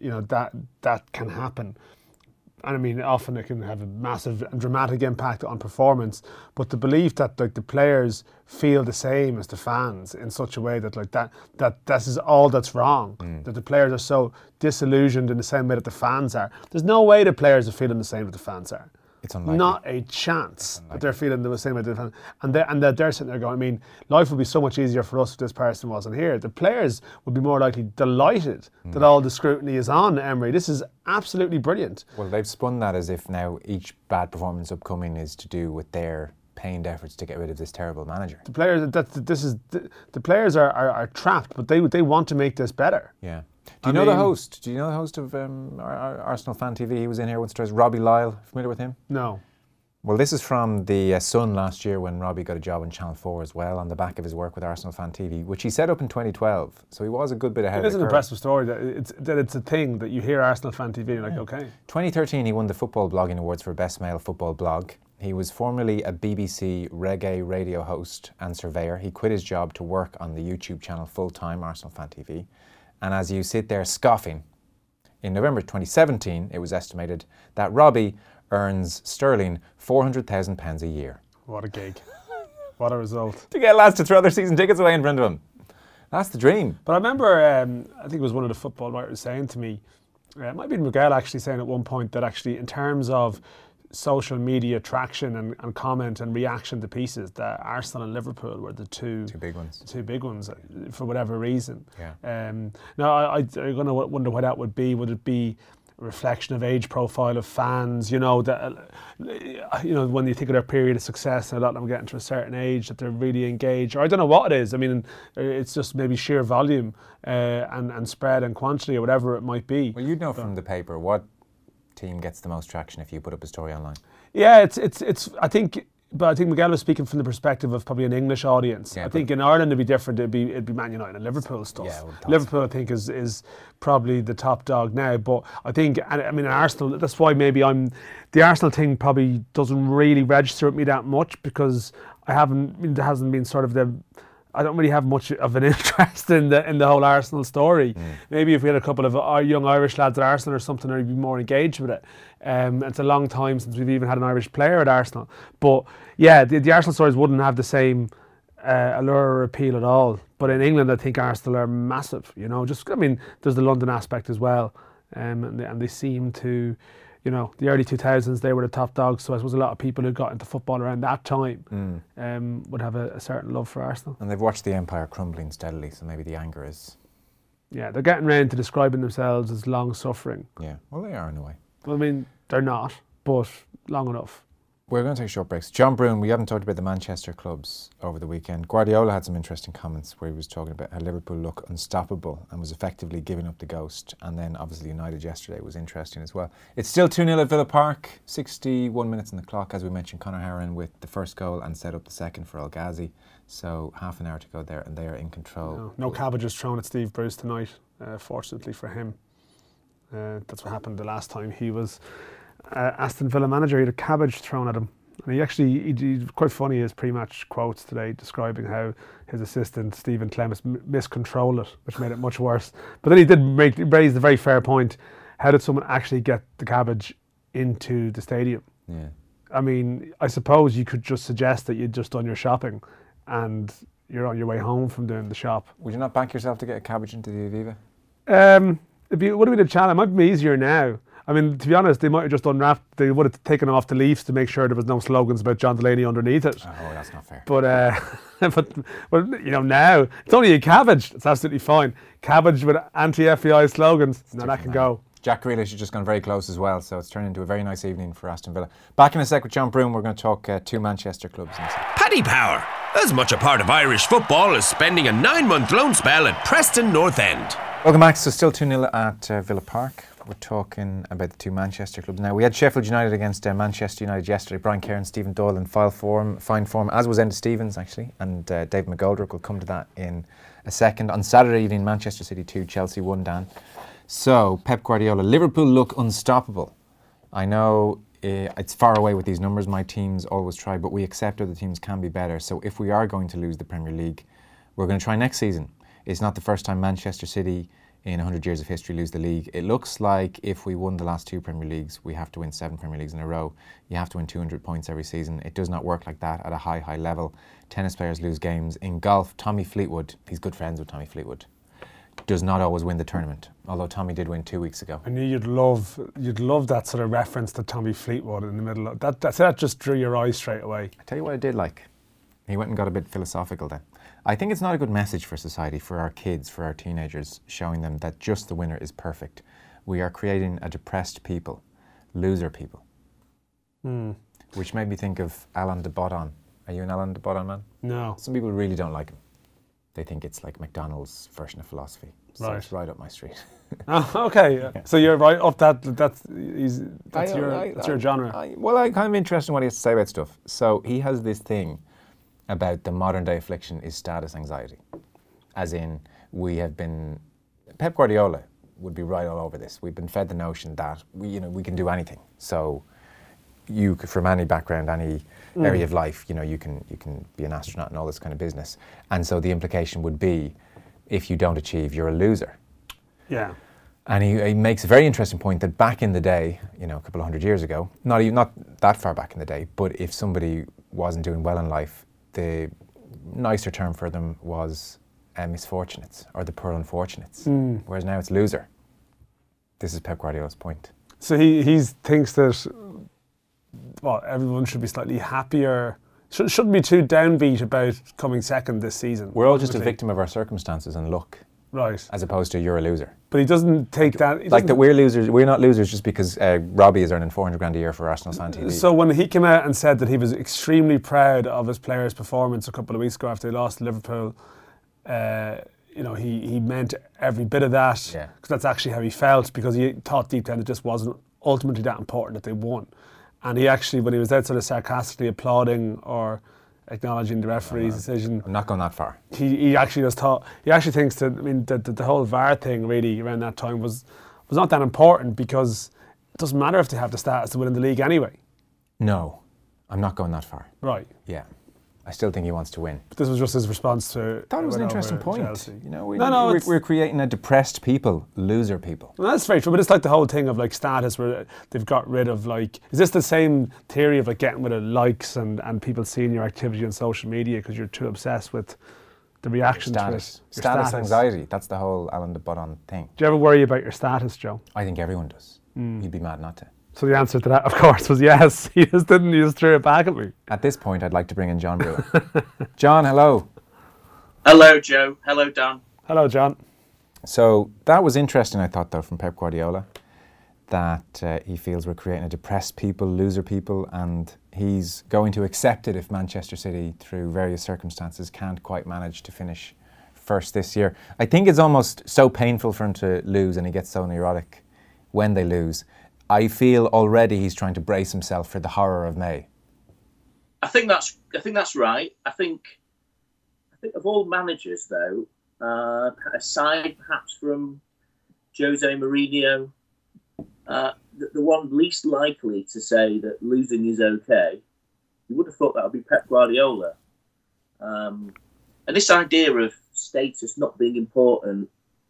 you know, that that can happen. And I mean, often it can have a massive and dramatic impact on performance. But the belief that like the players feel the same as the fans in such a way that like that that this is all that's wrong. Mm. That the players are so disillusioned in the same way that the fans are. There's no way the players are feeling the same that the fans are. It's unlikely. Not a chance that they're feeling the same way the fans. And they're, and they're, they're sitting there going, I mean, life would be so much easier for us if this person wasn't here. The players would be more likely delighted mm. that all the scrutiny is on Emery. This is absolutely brilliant. Well, they've spun that as if now each bad performance upcoming is to do with their pained efforts to get rid of this terrible manager. The players, that, this is the, the players are, are, are trapped, but they they want to make this better. Yeah. Do you I know mean, the host? Do you know the host of um, Arsenal Fan T V? He was in here once or twice. Robbie Lyle. Familiar with him? No. Well, this is from the uh, Sun last year when Robbie got a job on Channel four as well, on the back of his work with Arsenal Fan T V, which he set up in twenty twelve. So he was a good bit ahead of the curve. It is an impressive story that it's, that it's a thing that you hear Arsenal Fan T V and you're like, okay. twenty thirteen, he won the Football Blogging Awards for Best Male Football Blog. He was formerly a B B C reggae radio host and surveyor. He quit his job to work on the YouTube channel full-time, Arsenal Fan T V. And as you sit there scoffing, in November twenty seventeen, it was estimated that Robbie earns sterling four hundred thousand pounds a year. What a gig. What a result. To get lads to throw their season tickets away in front of him. That's the dream. But I remember, um, I think it was one of the football writers saying to me, uh, it might be Miguel actually saying at one point that actually in terms of social media traction and, and comment and reaction to pieces, that Arsenal and Liverpool were the two, two big ones. The two big ones for whatever reason. Yeah. Um, now, I, I, I'm going to wonder why that would be. Would it be reflection of age profile of fans, you know, that uh, you know, when you think of their period of success and a lot of them getting to a certain age that they're really engaged, or I don't know what it is. I mean, it's just maybe sheer volume uh, and, and spread and quantity or whatever it might be. Well, you'd know from the paper what team gets the most traction if you put up a story online. Yeah, it's it's it's I think But I think Miguel was speaking from the perspective of probably an English audience. Yeah, I think in Ireland it'd be different. It'd be it'd be Man United and Liverpool stuff. Yeah, Liverpool, I think, is is probably the top dog now. But I think, I mean, Arsenal. That's why maybe I'm the Arsenal thing probably doesn't really register with me that much, because I haven't. I mean, there hasn't been sort of the. I don't really have much of an interest in the in the whole Arsenal story. Mm. Maybe if we had a couple of uh, young Irish lads at Arsenal or something, I'd be more engaged with it. Um, it's a long time since we've even had an Irish player at Arsenal. But yeah, the, the Arsenal stories wouldn't have the same uh, allure or appeal at all. But in England, I think Arsenal are massive. You know, just I mean, there's the London aspect as well, um, and, they, and they seem to. You know, the early two thousands, they were the top dogs, so I suppose a lot of people who got into football around that time mm. um, would have a, a certain love for Arsenal. And they've watched the empire crumbling steadily, so maybe the anger is... Yeah, they're getting round to describing themselves as long-suffering. Yeah, well, they are in a way. Well, I mean, they're not, but long enough. We're going to take short breaks. John Brewin, we haven't talked about the Manchester clubs over the weekend. Guardiola had some interesting comments where he was talking about how Liverpool look unstoppable and was effectively giving up the ghost. And then obviously United yesterday was interesting as well. It's still two nil at Villa Park, sixty-one minutes on the clock. As we mentioned, Conor Harron with the first goal and set up the second for El Ghazi. So half an hour to go there and they are in control. No, no cabbages thrown at Steve Bruce tonight, uh, fortunately for him. Uh, that's what happened the last time he was Uh, Aston Villa manager. He had a cabbage thrown at him, and he actually he, he's quite funny, his pre-match quotes today describing how his assistant Stephen Clements m- miscontrolled it, which made it much worse. But then he did make, raise the very fair point: how did someone actually get the cabbage into the stadium? Yeah, I mean, I suppose you could just suggest that you'd just done your shopping and you're on your way home from doing the shop. Would you not back yourself to get a cabbage into the Aviva? Um, it'd be, would have been a challenge. It might be easier now. I mean, to be honest, they might have just unwrapped, they would have taken off the leaves to make sure there was no slogans about John Delaney underneath it. Oh, that's not fair. But, uh, but, but you know, now, it's only a cabbage. It's absolutely fine. Cabbage with anti-F B I slogans. Now that can go. Jack Grealish has just gone very close as well, so it's turned into a very nice evening for Aston Villa. Back in a sec with John Brewin, we're going to talk uh, two Manchester clubs in a sec. Paddy Power, as much a part of Irish football as spending a nine-month loan spell at Preston North End. Welcome back. So still two nil at uh, Villa Park. We're talking about the two Manchester clubs now. We had Sheffield United against uh, Manchester United yesterday. Brian Kerr and Stephen Doyle in file form, fine form, as was Enda Stevens actually, and uh, Dave McGoldrick. We'll come to that in a second. On Saturday evening, Manchester City two, Chelsea one, Dan. So, Pep Guardiola, Liverpool look unstoppable. I know uh, it's far away with these numbers, my teams always try, but we accept other teams can be better. So if we are going to lose the Premier League, we're going to try next season. It's not the first time Manchester City in one hundred years of history lose the league. It looks like if we won the last two Premier Leagues, we have to win seven Premier Leagues in a row. You have to win two hundred points every season. It does not work like that at a high, high level. Tennis players lose games. In golf, Tommy Fleetwood, he's good friends with Tommy Fleetwood, does not always win the tournament, although Tommy did win two weeks ago. I knew you'd love you'd love that sort of reference to Tommy Fleetwood in the middle of that. That, that just drew your eye straight away. I tell you what I did like. He went and got a bit philosophical then. I think it's not a good message for society, for our kids, for our teenagers, showing them that just the winner is perfect. We are creating a depressed people, loser people. Mm. Which made me think of Alain de Botton. Are you an Alain de Botton man? No. Some people really don't like him. They think it's like McDonald's version of philosophy. So right. It's right up my street. Oh, okay. Yeah. So you're right up that. That's he's, that's I, your I, that's I, your genre. I, well, I'm kind of interested in what he has to say about stuff. So he has this thing about the modern day affliction is status anxiety. As in, we have been, Pep Guardiola would be right all over this. We've been fed the notion that we, you know, we can do anything. So you, from any background, any mm. area of life, you know, you can you can be an astronaut and all this kind of business. And so the implication would be, if you don't achieve, you're a loser. Yeah. And he, he makes a very interesting point that back in the day, you know, a couple of hundred years ago, not even not that far back in the day, but if somebody wasn't doing well in life, the nicer term for them was uh, misfortunates or the poor unfortunates. Mm. Whereas now it's loser. This is Pep Guardiola's point. So he he thinks that, well, everyone should be slightly happier, should, shouldn't be too downbeat about coming second this season. We're all just a victim of our circumstances and luck. Right. As opposed to you're a loser. But he doesn't take that... Like that we're losers, we're not losers just because uh, Robbie is earning four hundred grand a year for Arsenal Fan T V. So when he came out and said that he was extremely proud of his players' performance a couple of weeks ago after they lost to Liverpool, uh, you know, he, he meant every bit of that. Yeah. Because that's actually how he felt, because he thought deep down it just wasn't ultimately that important that they won. And he actually, when he was out sort of sarcastically applauding or acknowledging the referee's uh, decision. I'm not going that far. He he actually just thought, he actually thinks that, I mean, the, the, the whole V A R thing really around that time was was not that important, because it doesn't matter if they have the status to win in the league anyway. No, I'm not going that far. Right. Yeah. I still think he wants to win. But this was just his response to... I thought it was an interesting point. Chelsea. You know, we, no, no, we're, we're creating a depressed people, loser people. Well, that's very true, but it's like the whole thing of like status where they've got rid of like... Is this the same theory of like getting rid of likes and, and people seeing your activity on social media because you're too obsessed with the reaction status. to it? Status, status anxiety. That's the whole Alain de Botton thing. Do you ever worry about your status, Joe? I think everyone does. Mm. You'd be mad not to. So the answer to that, of course, was yes. He just didn't, he just threw it back at me. At this point, I'd like to bring in John Brewer. John, hello. Hello, Joe. Hello, Dan. Hello, John. So that was interesting, I thought, though, from Pep Guardiola, that uh, he feels we're creating a depressed people, loser people, and he's going to accept it if Manchester City, through various circumstances, can't quite manage to finish first this year. I think it's almost so painful for him to lose, and he gets so neurotic when they lose. I feel already he's trying to brace himself for the horror of May. I think that's I think that's right. I think I think of all managers, though, uh, aside perhaps from Jose Mourinho, uh, the, the one least likely to say that losing is okay, you would have thought that would be Pep Guardiola. Um, and this idea of status not being important,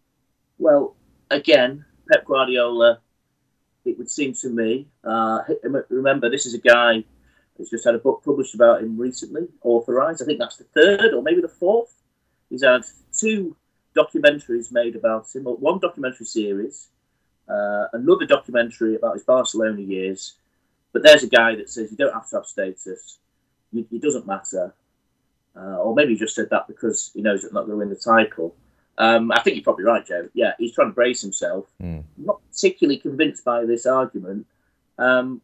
well, again, Pep Guardiola, it would seem to me, uh, remember, this is a guy who's just had a book published about him recently, authorised. I think that's the third or maybe the fourth. He's had two documentaries made about him, or one documentary series, uh, another documentary about his Barcelona years. But there's a guy that says you don't have to have status, you, it doesn't matter. Uh, or maybe he just said that because he knows it's not going to win the title. Um, I think you're probably right, Joe. Yeah, he's trying to brace himself. Mm. Not particularly convinced by this argument. Um,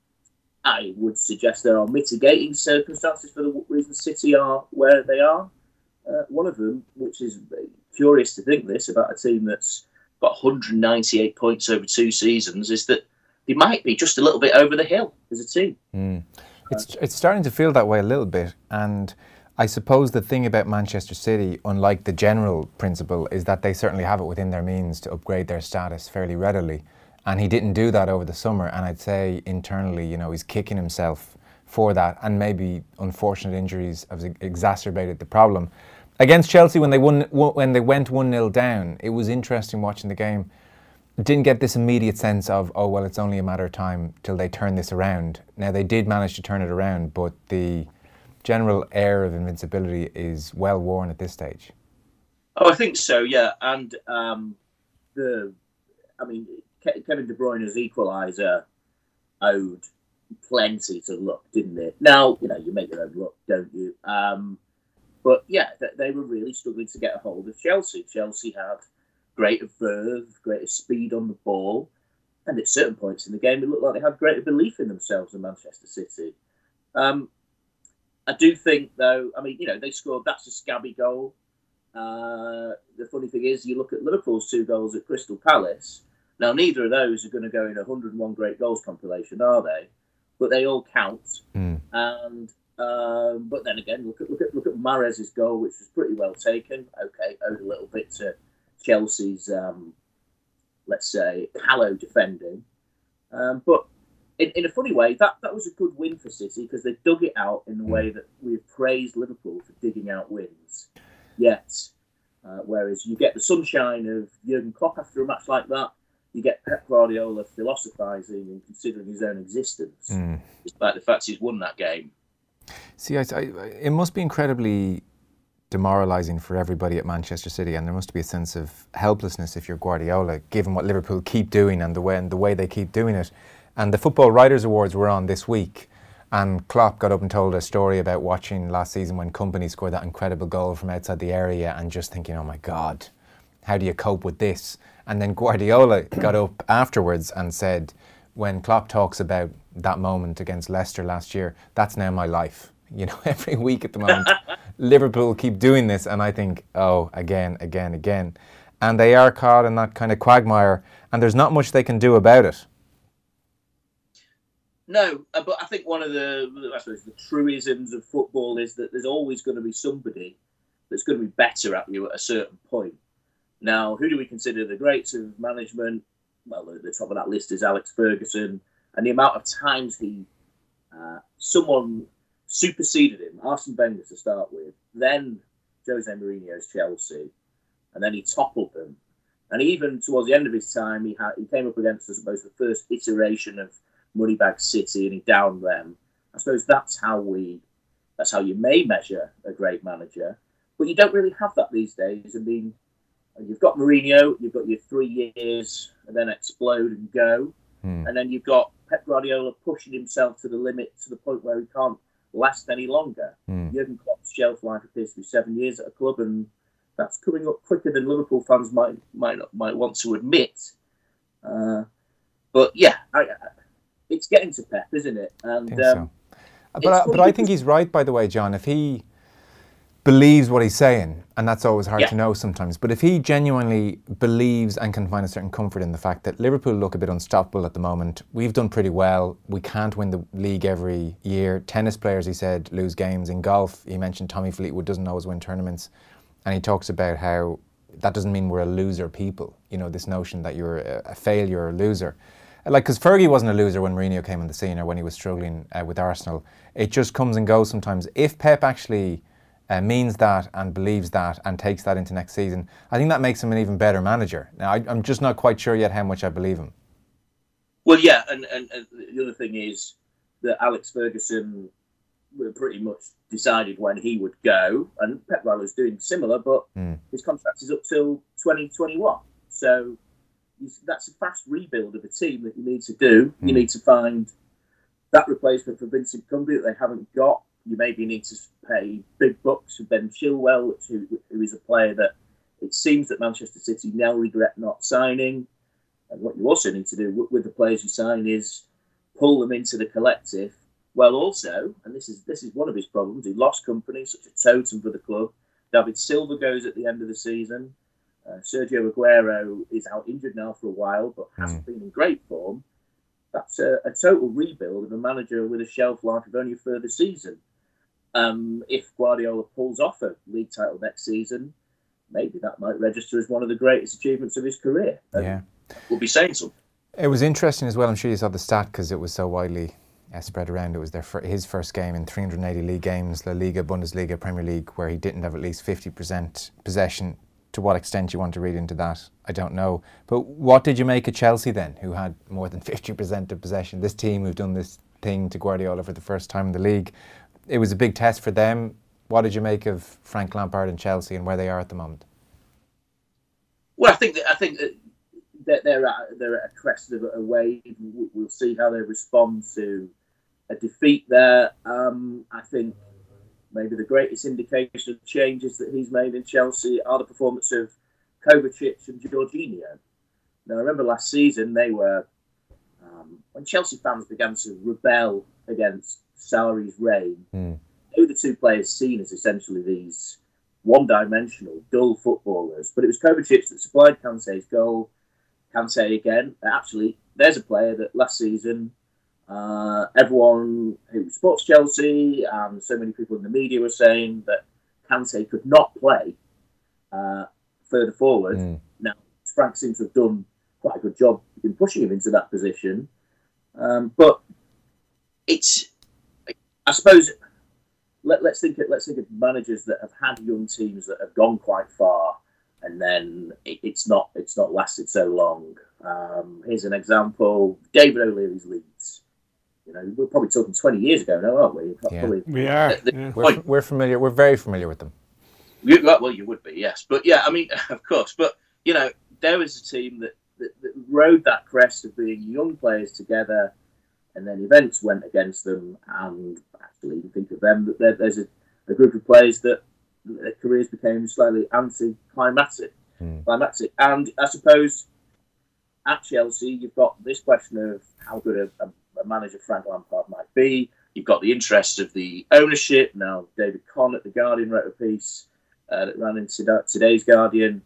I would suggest there are mitigating circumstances for the reason City are where they are. Uh, one of them, which is curious to think this about a team that's got one hundred ninety-eight points over two seasons, is that they might be just a little bit over the hill as a team. Mm. It's it's starting to feel that way a little bit, and I suppose the thing about Manchester City, unlike the general principle, is that they certainly have it within their means to upgrade their status fairly readily. And he didn't do that over the summer. And I'd say internally, you know, he's kicking himself for that. And maybe unfortunate injuries have exacerbated the problem. Against Chelsea, when they won, when they went one nil down, it was interesting watching the game. Didn't get this immediate sense of, oh, well, it's only a matter of time till they turn this around. Now, they did manage to turn it around, but the general air of invincibility is well worn at this stage. Oh, I think so, yeah. And um, the, I mean, Ke- Kevin De Bruyne's equaliser owed plenty to luck, didn't it? Now, you know, you make your own luck, don't you? Um, but yeah, th- they were really struggling to get a hold of Chelsea. Chelsea had greater verve, greater speed on the ball, and at certain points in the game, it looked like they had greater belief in themselves than Manchester City. Um, I do think, though, I mean, you know, they scored, that's a scabby goal. Uh, the funny thing is, you look at Liverpool's two goals at Crystal Palace. Now, neither of those are going to go in a one hundred and one great goals compilation, are they? But they all count. Mm. And um, but then again, look at look at look at Mahrez's goal, which was pretty well taken. Okay, owed a little bit to Chelsea's, um, let's say, callow defending. Um, but in, in a funny way, that, that was a good win for City because they dug it out in the way that we've praised Liverpool for digging out wins. Yet, uh, whereas you get the sunshine of Jurgen Klopp after a match like that, you get Pep Guardiola philosophising and considering his own existence, mm. despite the fact he's won that game. See, I, I, it must be incredibly demoralising for everybody at Manchester City, and there must be a sense of helplessness if you're Guardiola, given what Liverpool keep doing and the way and the way they keep doing it. And the Football Writers' Awards were on this week, and Klopp got up and told a story about watching last season when Kompany scored that incredible goal from outside the area and just thinking, oh my God, how do you cope with this? And then Guardiola got up afterwards and said, when Klopp talks about that moment against Leicester last year, that's now my life. You know, every week at the moment, Liverpool keep doing this, and I think, oh, again, again, again. And they are caught in that kind of quagmire, and there's not much they can do about it. No, but I think one of the, I suppose, the truisms of football is that there's always going to be somebody that's going to be better at you at a certain point. Now, who do we consider the greats of management? Well, at the top of that list is Alex Ferguson, and the amount of times he, uh, someone superseded him, Arsene Wenger to start with, then Jose Mourinho's Chelsea, and then he toppled them. And even towards the end of his time, he had he came up against, I suppose, the first iteration of Moneybag City, and he downed them. I suppose that's how we, that's how you may measure a great manager, but you don't really have that these days. I mean, you've got Mourinho, you've got your three years and then explode and go, mm. and then you've got Pep Guardiola pushing himself to the limit to the point where he can't last any longer. Mm. Jurgen Klopp's shelf life appears to be seven years at a club, and that's coming up quicker than Liverpool fans might might might want to admit. Uh, but yeah, I, I, it's getting to Pep, isn't it? And I think um, so. But I, but I think he's right, by the way, John. If he believes what he's saying, and that's always hard yeah. to know sometimes, but if he genuinely believes and can find a certain comfort in the fact that Liverpool look a bit unstoppable at the moment, we've done pretty well, we can't win the league every year. Tennis players, he said, lose games. In golf, he mentioned Tommy Fleetwood doesn't always win tournaments, and he talks about how that doesn't mean we're a loser people, you know, this notion that you're a, a failure or a loser. Like, because Fergie wasn't a loser when Mourinho came on the scene or when he was struggling uh, with Arsenal. It just comes and goes sometimes. If Pep actually Uh, means that and believes that and takes that into next season, I think that makes him an even better manager. Now, I, I'm just not quite sure yet how much I believe him. Well, yeah, and, and, and the other thing is that Alex Ferguson pretty much decided when he would go, and Pep Guardiola's doing similar, but mm. his contract is up till twenty twenty-one. So that's a fast rebuild of a team that you need to do. Mm. You need to find that replacement for Vincent Kompany that they haven't got. You maybe need to pay big bucks for Ben Chilwell, who, who is a player that it seems that Manchester City now regret not signing. And what you also need to do with, with the players you sign is pull them into the collective. Well, also, and this is this is one of his problems, he lost company, such a totem for the club. David Silva goes at the end of the season. Uh, Sergio Aguero is out injured now for a while, but hasn't mm. been in great form. That's a, a total rebuild of a manager with a shelf life of only a further season. Um, if Guardiola pulls off a league title next season, maybe that might register as one of the greatest achievements of his career. And yeah, we'll be saying something. It was interesting as well. I'm sure you saw the stat because it was so widely uh, spread around. It was their fir- his first game in three hundred eighty league games, La Liga, Bundesliga, Premier League, where he didn't have at least fifty percent possession. To what extent you want to read into that, I don't know. But what did you make of Chelsea then, who had more than fifty percent of possession? This team who've done this thing to Guardiola for the first time in the league. It was a big test for them. What did you make of Frank Lampard and Chelsea and where they are at the moment? Well, I think that, I think that they're at, they're at a crest of a wave. We'll see how they respond to a defeat there. Um, I think maybe the greatest indication of changes that he's made in Chelsea are the performance of Kovacic and Jorginho. Now, I remember last season they were, um, when Chelsea fans began to rebel against Sarri's reign, mm. they were the two players seen as essentially these one-dimensional, dull footballers. But it was Kovacic that supplied Kante's goal. Kante again. Actually, there's a player that last season Uh, everyone who supports Chelsea and so many people in the media were saying that Kante could not play uh, further forward. Mm. Now, Frank seems to have done quite a good job in pushing him into that position. Um, but it's, I suppose, let, let's think of, let's think of managers that have had young teams that have gone quite far, and then it, it's not it's not lasted so long. Um, here's an example: David O'Leary's Leeds. You know, we're probably talking twenty years ago now, aren't we? Yeah. Probably, we are. The, the yeah. we're, we're familiar. We're very familiar with them. You, well, you would be, yes. But yeah, I mean, of course. But you know, there was a team that, that, that rode that crest of being young players together, and then events went against them. And actually, you think of them, that there, there's a, a group of players that their careers became slightly anti-climatic. Hmm. Climatic. And I suppose at Chelsea, you've got this question of how good a, a a manager Frank Lampard might be. You've got the interest of the ownership. Now, David Conn at The Guardian wrote a piece uh, that ran in today's Guardian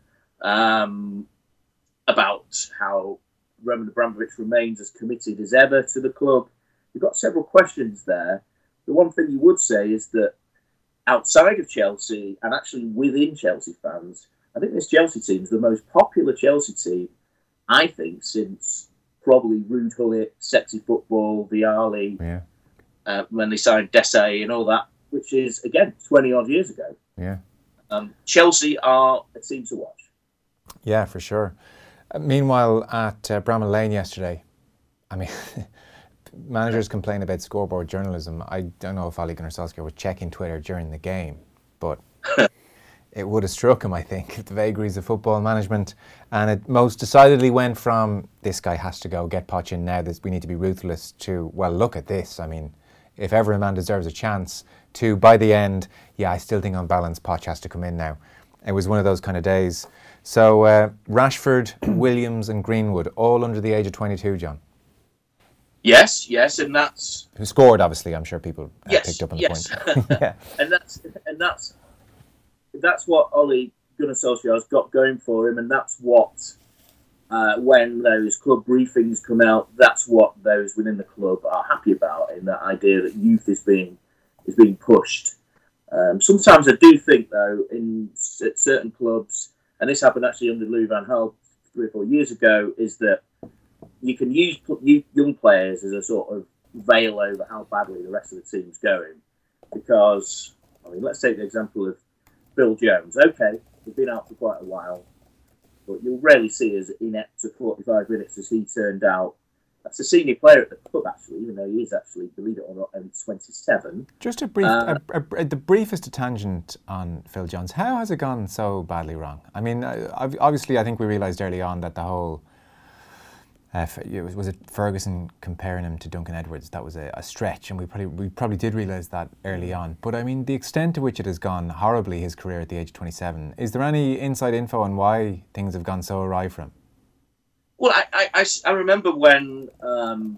um, about how Roman Abramovich remains as committed as ever to the club. You've got several questions there. The one thing you would say is that outside of Chelsea, and actually within Chelsea fans, I think this Chelsea team is the most popular Chelsea team, I think, since probably Ruud Gullit, Sexy Football, Vialli, yeah. uh, when they signed Desai and all that, which is, again, twenty-odd years ago. Yeah. Um, Chelsea are a team to watch. Yeah, for sure. Uh, meanwhile, at uh, Bramall Lane yesterday, I mean, managers complain about scoreboard journalism. I don't know if Ole Gunnar Solskjaer was checking Twitter during the game, but it would have struck him, I think, the vagaries of football management. And it most decidedly went from, this guy has to go, get Poch in now, this, we need to be ruthless, to, well, look at this. I mean, if ever a man deserves a chance, to, by the end, yeah, I still think on balance, Poch has to come in now. It was one of those kind of days. So uh, Rashford, Williams and Greenwood, all under the age of twenty-two, John. Yes, yes, and that's... Who scored, obviously, I'm sure people uh, yes, picked up on the yes. point. yeah. And that's and that's that's what Ole Gunnar Solskjaer has got going for him, and that's what, uh, when those club briefings come out, that's what those within the club are happy about, in that idea that youth is being is being pushed. Um, sometimes I do think, though, in certain clubs, and this happened actually under Louis van Gaal three or four years ago, is that you can use young players as a sort of veil over how badly the rest of the team's going. Because, I mean, let's take the example of Phil Jones. Okay, he's been out for quite a while, but you'll rarely see as inept to forty-five minutes as he turned out. That's a senior player at the club, actually, even though he is actually, believe it or not, only twenty-seven. Just a brief, uh, a, a, a, the briefest tangent on Phil Jones. How has it gone so badly wrong? I mean, obviously, I think we realised early on that the whole, uh, was it Ferguson comparing him to Duncan Edwards? That was a, a stretch, and we probably we probably did realise that early on. But I mean, the extent to which it has gone horribly, his career at the age of twenty-seven. Is there any inside info on why things have gone so awry for him? Well, I, I, I remember when, um,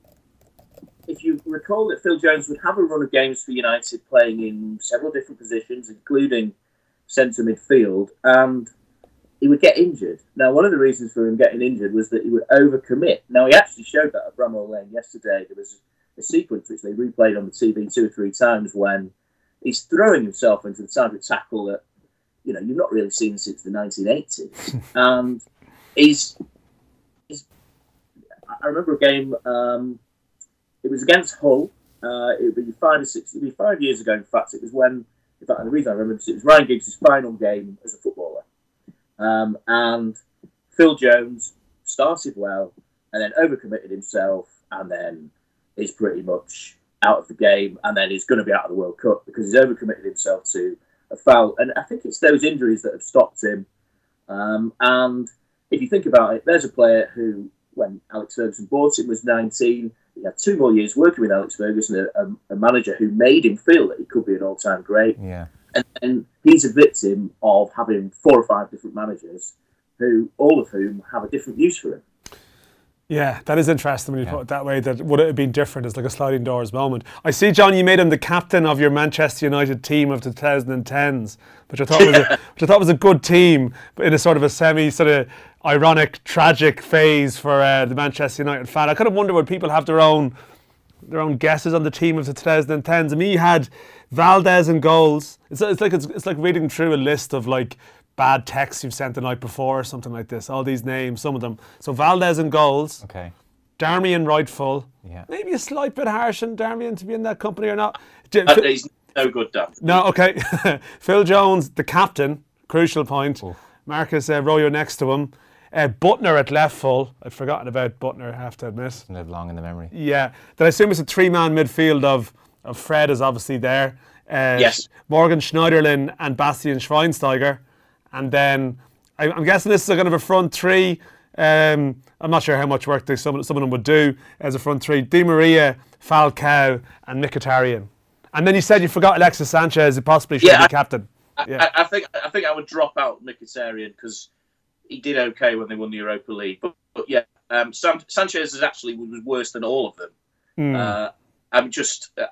if you recall, that Phil Jones would have a run of games for United playing in several different positions, including centre midfield, and he would get injured. Now, one of the reasons for him getting injured was that he would overcommit. Now, he actually showed that at Bramall Lane yesterday. There was a sequence which they replayed on the T V two or three times when he's throwing himself into the type of tackle that, you know, you've not really seen since the nineteen eighties. And he's... I remember a game, um, it it was against Hull. Uh, it would be five or six. It would be five years ago. In fact, it was when. In fact, and the reason I remember this, it was Ryan Giggs' final game as a footballer, um, and Phil Jones started well, and then overcommitted himself, and then is pretty much out of the game, and then he's going to be out of the World Cup because he's overcommitted himself to a foul. And I think it's those injuries that have stopped him. Um, and if you think about it, there's a player who, when Alex Ferguson bought him, was nineteen. He had two more years working with Alex Ferguson, a, a, a manager who made him feel that he could be an all-time great. Yeah. And, and he's a victim of having four or five different managers, who all of whom have a different use for him. Yeah, that is interesting when you Yeah. put it that way, that would it have been different? It's like a sliding doors moment. I see, John, you made him the captain of your Manchester United team of the twenty tens, which I thought was a, which I thought was a good team, but in a sort of a semi sort of ironic, tragic phase for uh, the Manchester United fan. I kind of wonder would people have their own their own guesses on the team of the twenty tens. I mean, you had Valdez in goals. It's, it's like it's, it's like reading through a list of like bad texts you've sent the night before or something like this. All these names, some of them. So Valdez in goals. Okay. Darmian right full. Yeah. Maybe a slight bit harsh on Darmian to be in that company or not. Uh, he's no good, Dan. No, okay. Phil Jones, the captain, crucial point. Oof. Marcus uh, Royo next to him. Uh, Butner at left full. I'd forgotten about Butner, I have to admit. Doesn't live long in the memory. Yeah. Then I assume it's a three-man midfield of, of Fred is obviously there. Uh, Yes. Morgan Schneiderlin and Bastian Schweinsteiger. And then I, I'm guessing this is a kind of a front three. Um, I'm not sure how much work they, some, some of them would do as a front three. Di Maria, Falcao and Mkhitaryan. And then you said you forgot Alexis Sanchez, who possibly should Yeah, be I- captain. I, Yeah. I, I think I think I would drop out Mkhitaryan because he did okay when they won the Europa League. But, but yeah, um, San, Sanchez is actually was worse than all of them. Mm. Uh, I'm just, uh,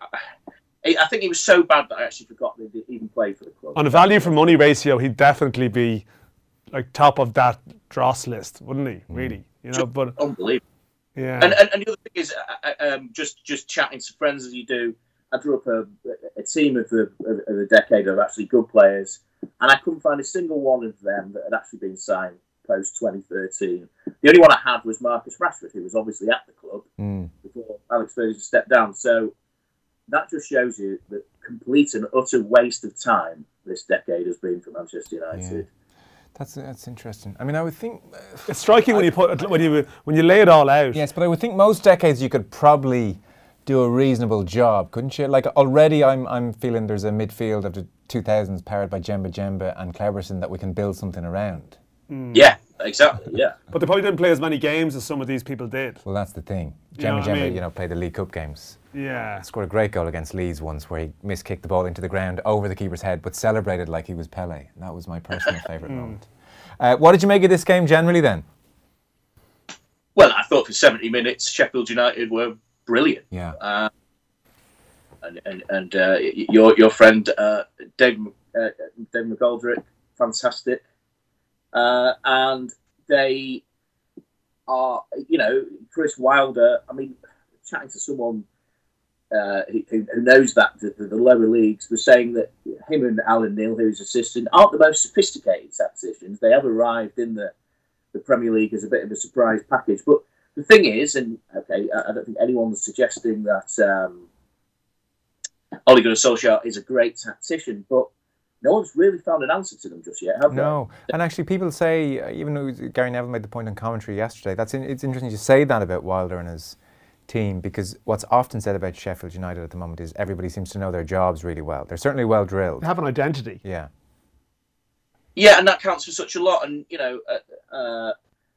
I, I think he was so bad that I actually forgot that he even played for the club. On a value for money ratio, he'd definitely be like top of that dross list, wouldn't he? Really, you know. But Unbelievable. yeah, And, and and the other thing is, uh, um, just just chatting to friends as you do. I drew up a, a team of the of, of the decade of actually good players, and I couldn't find a single one of them that had actually been signed post twenty thirteen. The only one I had was Marcus Rashford, who was obviously at the club Mm. before Alex Ferguson stepped down. So that just shows you the complete and utter waste of time this decade has been for Manchester United. That's that's interesting. I mean, I would think uh, it's striking when you put when you when you lay it all out. yes, but I would think most decades you could probably do a reasonable job, couldn't you? Like already, I'm I'm feeling there's a midfield of the two thousands powered by Djemba Djemba and Cleberson that we can build something around. Yeah, exactly. Yeah. But they probably didn't play as many games as some of these people did. Well, that's the thing. You know Djemba what I Djemba, mean? you know, played the League Cup games. Yeah. Scored a great goal against Leeds once, where he miskicked the ball into the ground over the keeper's head, but celebrated like he was Pele. That was my personal favourite moment. Uh, what did you make of this game generally then? Well, I thought for seventy minutes, Sheffield United were brilliant. Yeah. Uh, and and, and uh, your your friend uh, Dave uh, Dave McGoldrick, fantastic. Uh, and they are, you know, Chris Wilder. I mean, chatting to someone uh, who, who knows that the, the lower leagues, was saying that him and Alan Neil, who's assistant, aren't the most sophisticated tacticians. They have arrived in the the Premier League as a bit of a surprise package. But the thing is, and okay, I, I don't think anyone's suggesting that um, Ole Gunnar Solskjaer is a great tactician, but no one's really found an answer to them just yet, have they? No, and actually people say, uh, even though Gary Neville made the point on commentary yesterday, that's in, it's interesting you say that about Wilder and his team, because what's often said about Sheffield United at the moment is everybody seems to know their jobs really well. They're certainly well drilled. They have an identity. Yeah. Yeah, and that counts for such a lot. And, you know, uh, uh,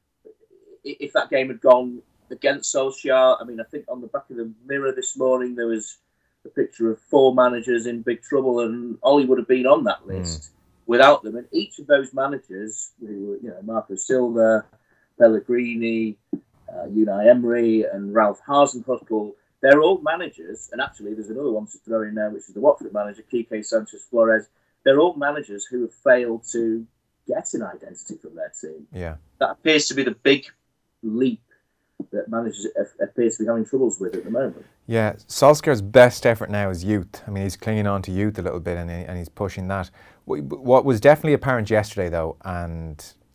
if that game had gone against Solskjaer, I mean, I think on the back of the Mirror this morning, there was a picture of four managers in big trouble, and Ollie would have been on that list mm. without them. And each of those managers, who were, you know, Marco Silva, Pellegrini, uh, Unai Emery, and Ralph Hasenhüttl, they're all managers. And actually, there's another one to throw in there, which is the Watford manager, Quique Sanchez Flores. They're all managers who have failed to get an identity from their team. Yeah, that appears to be the big leap that managers appear to be having troubles with at the moment. Yeah, Solskjaer's best effort now is youth. I mean, he's clinging on to youth a little bit, and, he, and he's pushing that. What was definitely apparent yesterday, though, and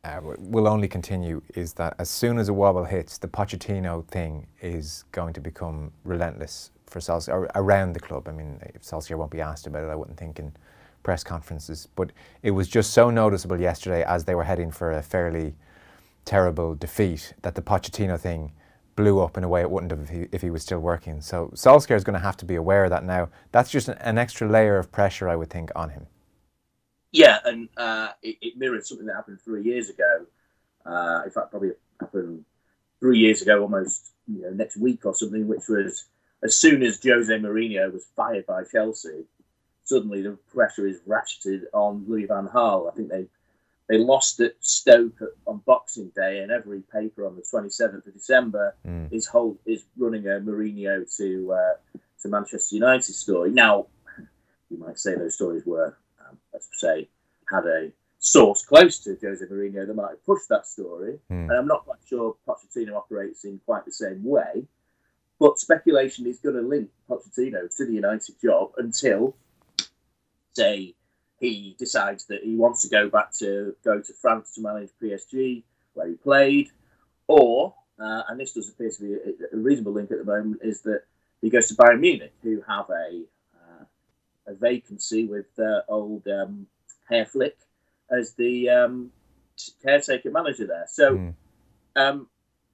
uh, will only continue is that as soon as a wobble hits, the Pochettino thing is going to become relentless for Solskjaer, around the club. I mean, if Solskjaer won't be asked about it, I wouldn't think in press conferences. But it was just so noticeable yesterday as they were heading for a fairly terrible defeat that the Pochettino thing blew up in a way it wouldn't have if he, if he was still working. So Solskjaer is going to have to be aware of that now. That's just an, an extra layer of pressure, I would think, on him. Yeah, and uh, it, it mirrored something that happened three years ago. Uh, in fact, probably happened three years ago, almost you know, next week or something, which was as soon as Jose Mourinho was fired by Chelsea, suddenly the pressure is ratcheted on Louis van Gaal. I think they they lost at Stoke on Boxing Day, and every paper on the twenty-seventh of December mm. is whole is running a Mourinho to uh, to Manchester United story. Now, you might say those stories were, um, let's say, had a source close to Jose Mourinho that might have pushed that story, mm. and I'm not quite sure Pochettino operates in quite the same way. But speculation is going to link Pochettino to the United job until, say, he decides that he wants to go back to go to France to manage P S G, where he played, or, uh, and this does appear to be a, a reasonable link at the moment, is that he goes to Bayern Munich, who have a uh, a vacancy with uh, old um, Herr Flick as the um, caretaker manager there. So, mm. um,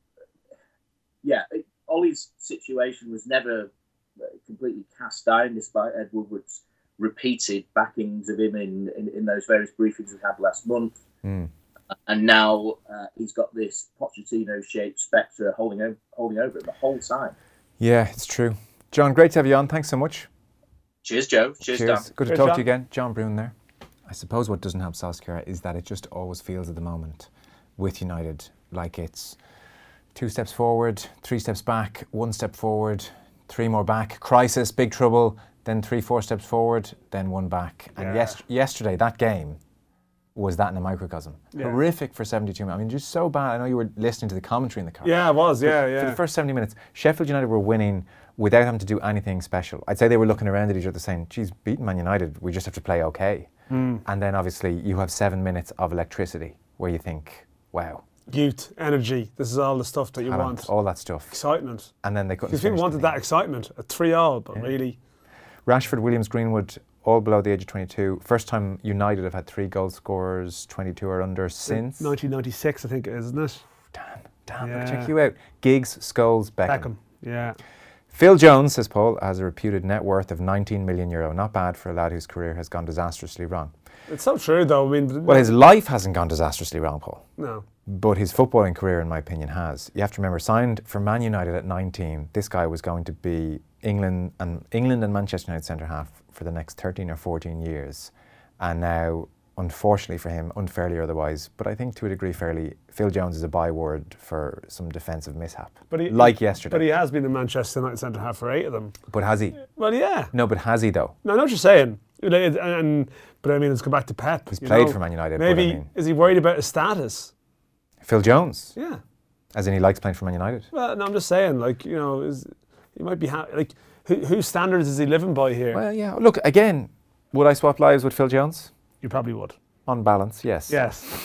yeah, it, Ollie's situation was never completely cast down, despite Ed Woodward's repeated backings of him in, in, in those various briefings we had last month. Mm. And now uh, he's got this Pochettino-shaped spectre holding over, holding over him the whole time. Yeah, it's true. John, great to have you on. Thanks so much. Cheers, Joe. Cheers, Cheers. Dan. Good to Cheers, talk John. to you again. John Brune there. I suppose what doesn't help Solskjaer is that it just always feels at the moment with United like it's two steps forward, three steps back, one step forward, three more back, crisis, big trouble, then three, four steps forward, then one back. And Yeah. yes, yesterday, that game was that in a microcosm. Yeah. Horrific for seventy-two minutes. I mean, just so bad. I know you were listening to the commentary in the car. Yeah, I was, yeah, For- yeah. For the first seventy minutes, Sheffield United were winning without having to do anything special. I'd say they were looking around at each other saying, geez, beating Man United, we just have to play okay. Mm. And then obviously you have seven minutes of electricity where you think, wow. Youth, energy, this is all the stuff that you talent, want. all that stuff. Excitement. And then they couldn't Because people finish the wanted thing. that excitement, a three all, but Yeah. really... Rashford, Williams, Greenwood, all below the age of twenty-two. First time United have had three goal scorers, twenty-two or under, since. nineteen ninety-six, I think it is, isn't it? Damn, damn, Yeah. check you out. Giggs, Scholes, Beckham. Beckham, yeah. Phil Jones, says Paul, has a reputed net worth of nineteen million euro. Not bad for a lad whose career has gone disastrously wrong. It's so true, though. I mean, Well, his life hasn't gone disastrously wrong, Paul. no. But his footballing career, in my opinion, has. You have to remember, signed for Man United at nineteen, this guy was going to be England and England and Manchester United centre half for the next thirteen or fourteen years. And now, unfortunately for him, unfairly or otherwise, but I think to a degree fairly, Phil Jones is a byword for some defensive mishap. But he, like yesterday. But he has been in Manchester United centre half for eight of them. But has he? Well, yeah. No, but has he though? No, I know what you're saying. And, and, but I mean, let's go back to Pep. He's you played know. for Man United, but Maybe, I mean- is he worried about his status? Phil Jones? Yeah. As in he likes playing for Man United? Well, no, I'm just saying, like, you know, is he might be, ha- like, who, whose standards is he living by here? Well, yeah. Look, again, would I swap lives with Phil Jones? You probably would. On balance, yes. Yes.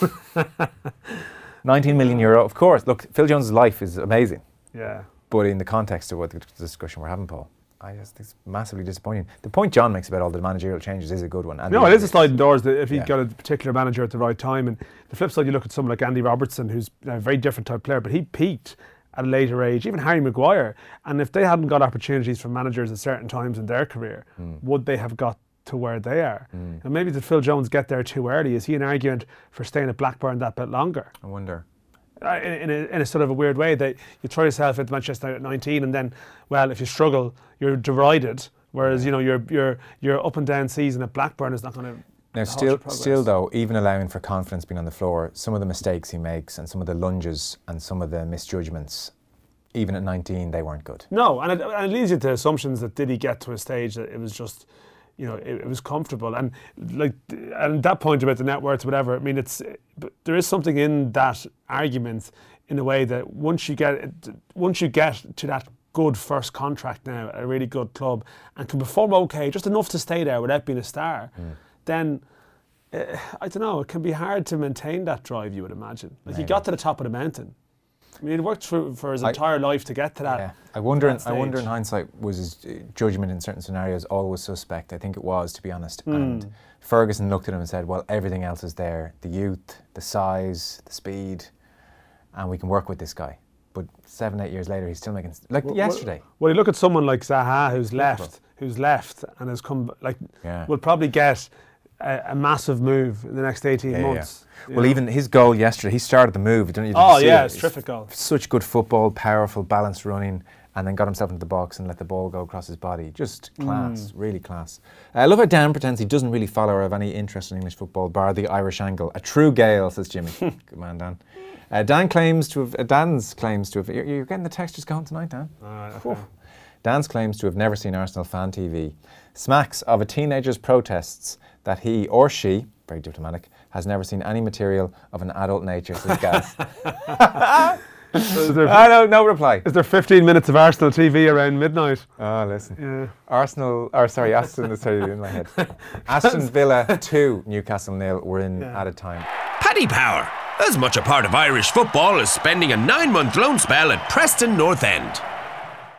nineteen million euro, of course. Look, Phil Jones' life is amazing. Yeah. But in the context of what the discussion we're having, Paul, I just think it's massively disappointing. The point John makes about all the managerial changes is a good one. And No, the- it is a sliding doors that if he Yeah. got a particular manager at the right time. And the flip side, you look at someone like Andy Robertson, who's a very different type of player, but he peaked at a later age, even Harry Maguire. And if they hadn't got opportunities from managers at certain times in their career, Mm. would they have got to where they are? And maybe did Phil Jones get there too early? Is he an argument for staying at Blackburn that bit longer? I wonder. Uh, in, in, a, in a sort of a weird way, that you throw yourself into Manchester United at nineteen, and then, well, if you struggle, you're derided. Whereas, you know, your your your up and down season at Blackburn is not going to. Now, still, still though, even allowing for confidence being on the floor, some of the mistakes he makes and some of the lunges and some of the misjudgments, even at nineteen, they weren't good. No, and it, and it leads you to assumptions that did he get to a stage that it was just, you know, it, it was comfortable. And like, and that point about the net worth, whatever, I mean, it's, but there is something in that argument in a way that once you get, once you get to that good first contract now at a really good club and can perform okay, just enough to stay there without being a star, mm. then uh, I don't know, it can be hard to maintain that drive, you would imagine. Like, Maybe. he got to the top of the mountain. I mean, he worked for, for his I, entire life to get to that. Yeah. I wonder. In, that I wonder in stage. hindsight, was his uh, judgment in certain scenarios always suspect? I think it was, to be honest. Mm. And Ferguson looked at him and said, "Well, everything else is there: the youth, the size, the speed, and we can work with this guy." But seven, eight years later, he's still making like Well, yesterday. Well, well, you look at someone like Zaha, who's left, who's left, and has come like Yeah. will probably get a, a massive move in the next eighteen Yeah, months. yeah. you Well, know. even his goal yesterday, he started the move. Don't you? Did Oh you see yeah, it? it's a terrific goal. Such good football, powerful, balanced running, and then got himself into the box and let the ball go across his body. Just class, really class. Uh, I love how Dan pretends he doesn't really follow or have any interest in English football, bar the Irish angle. A true Gael, says Jimmy. Good man, Dan. Uh, Dan claims to have, uh, Dan's claims to have, you're, you're getting the textures going tonight, Dan. Alright, okay. Whew. Dan's claims to have never seen Arsenal fan T V smacks of a teenager's protests that he or she, very diplomatic, has never seen any material of an adult nature, says Gaz. Is there, I know, no reply. is there fifteen minutes of Arsenal T V around midnight? Oh, listen. Yeah. Arsenal, or sorry, Aston, sorry, in my head. Aston Villa two, Newcastle nil. We're in Yeah. added time. Paddy Power, as much a part of Irish football as spending a nine-month loan spell at Preston North End.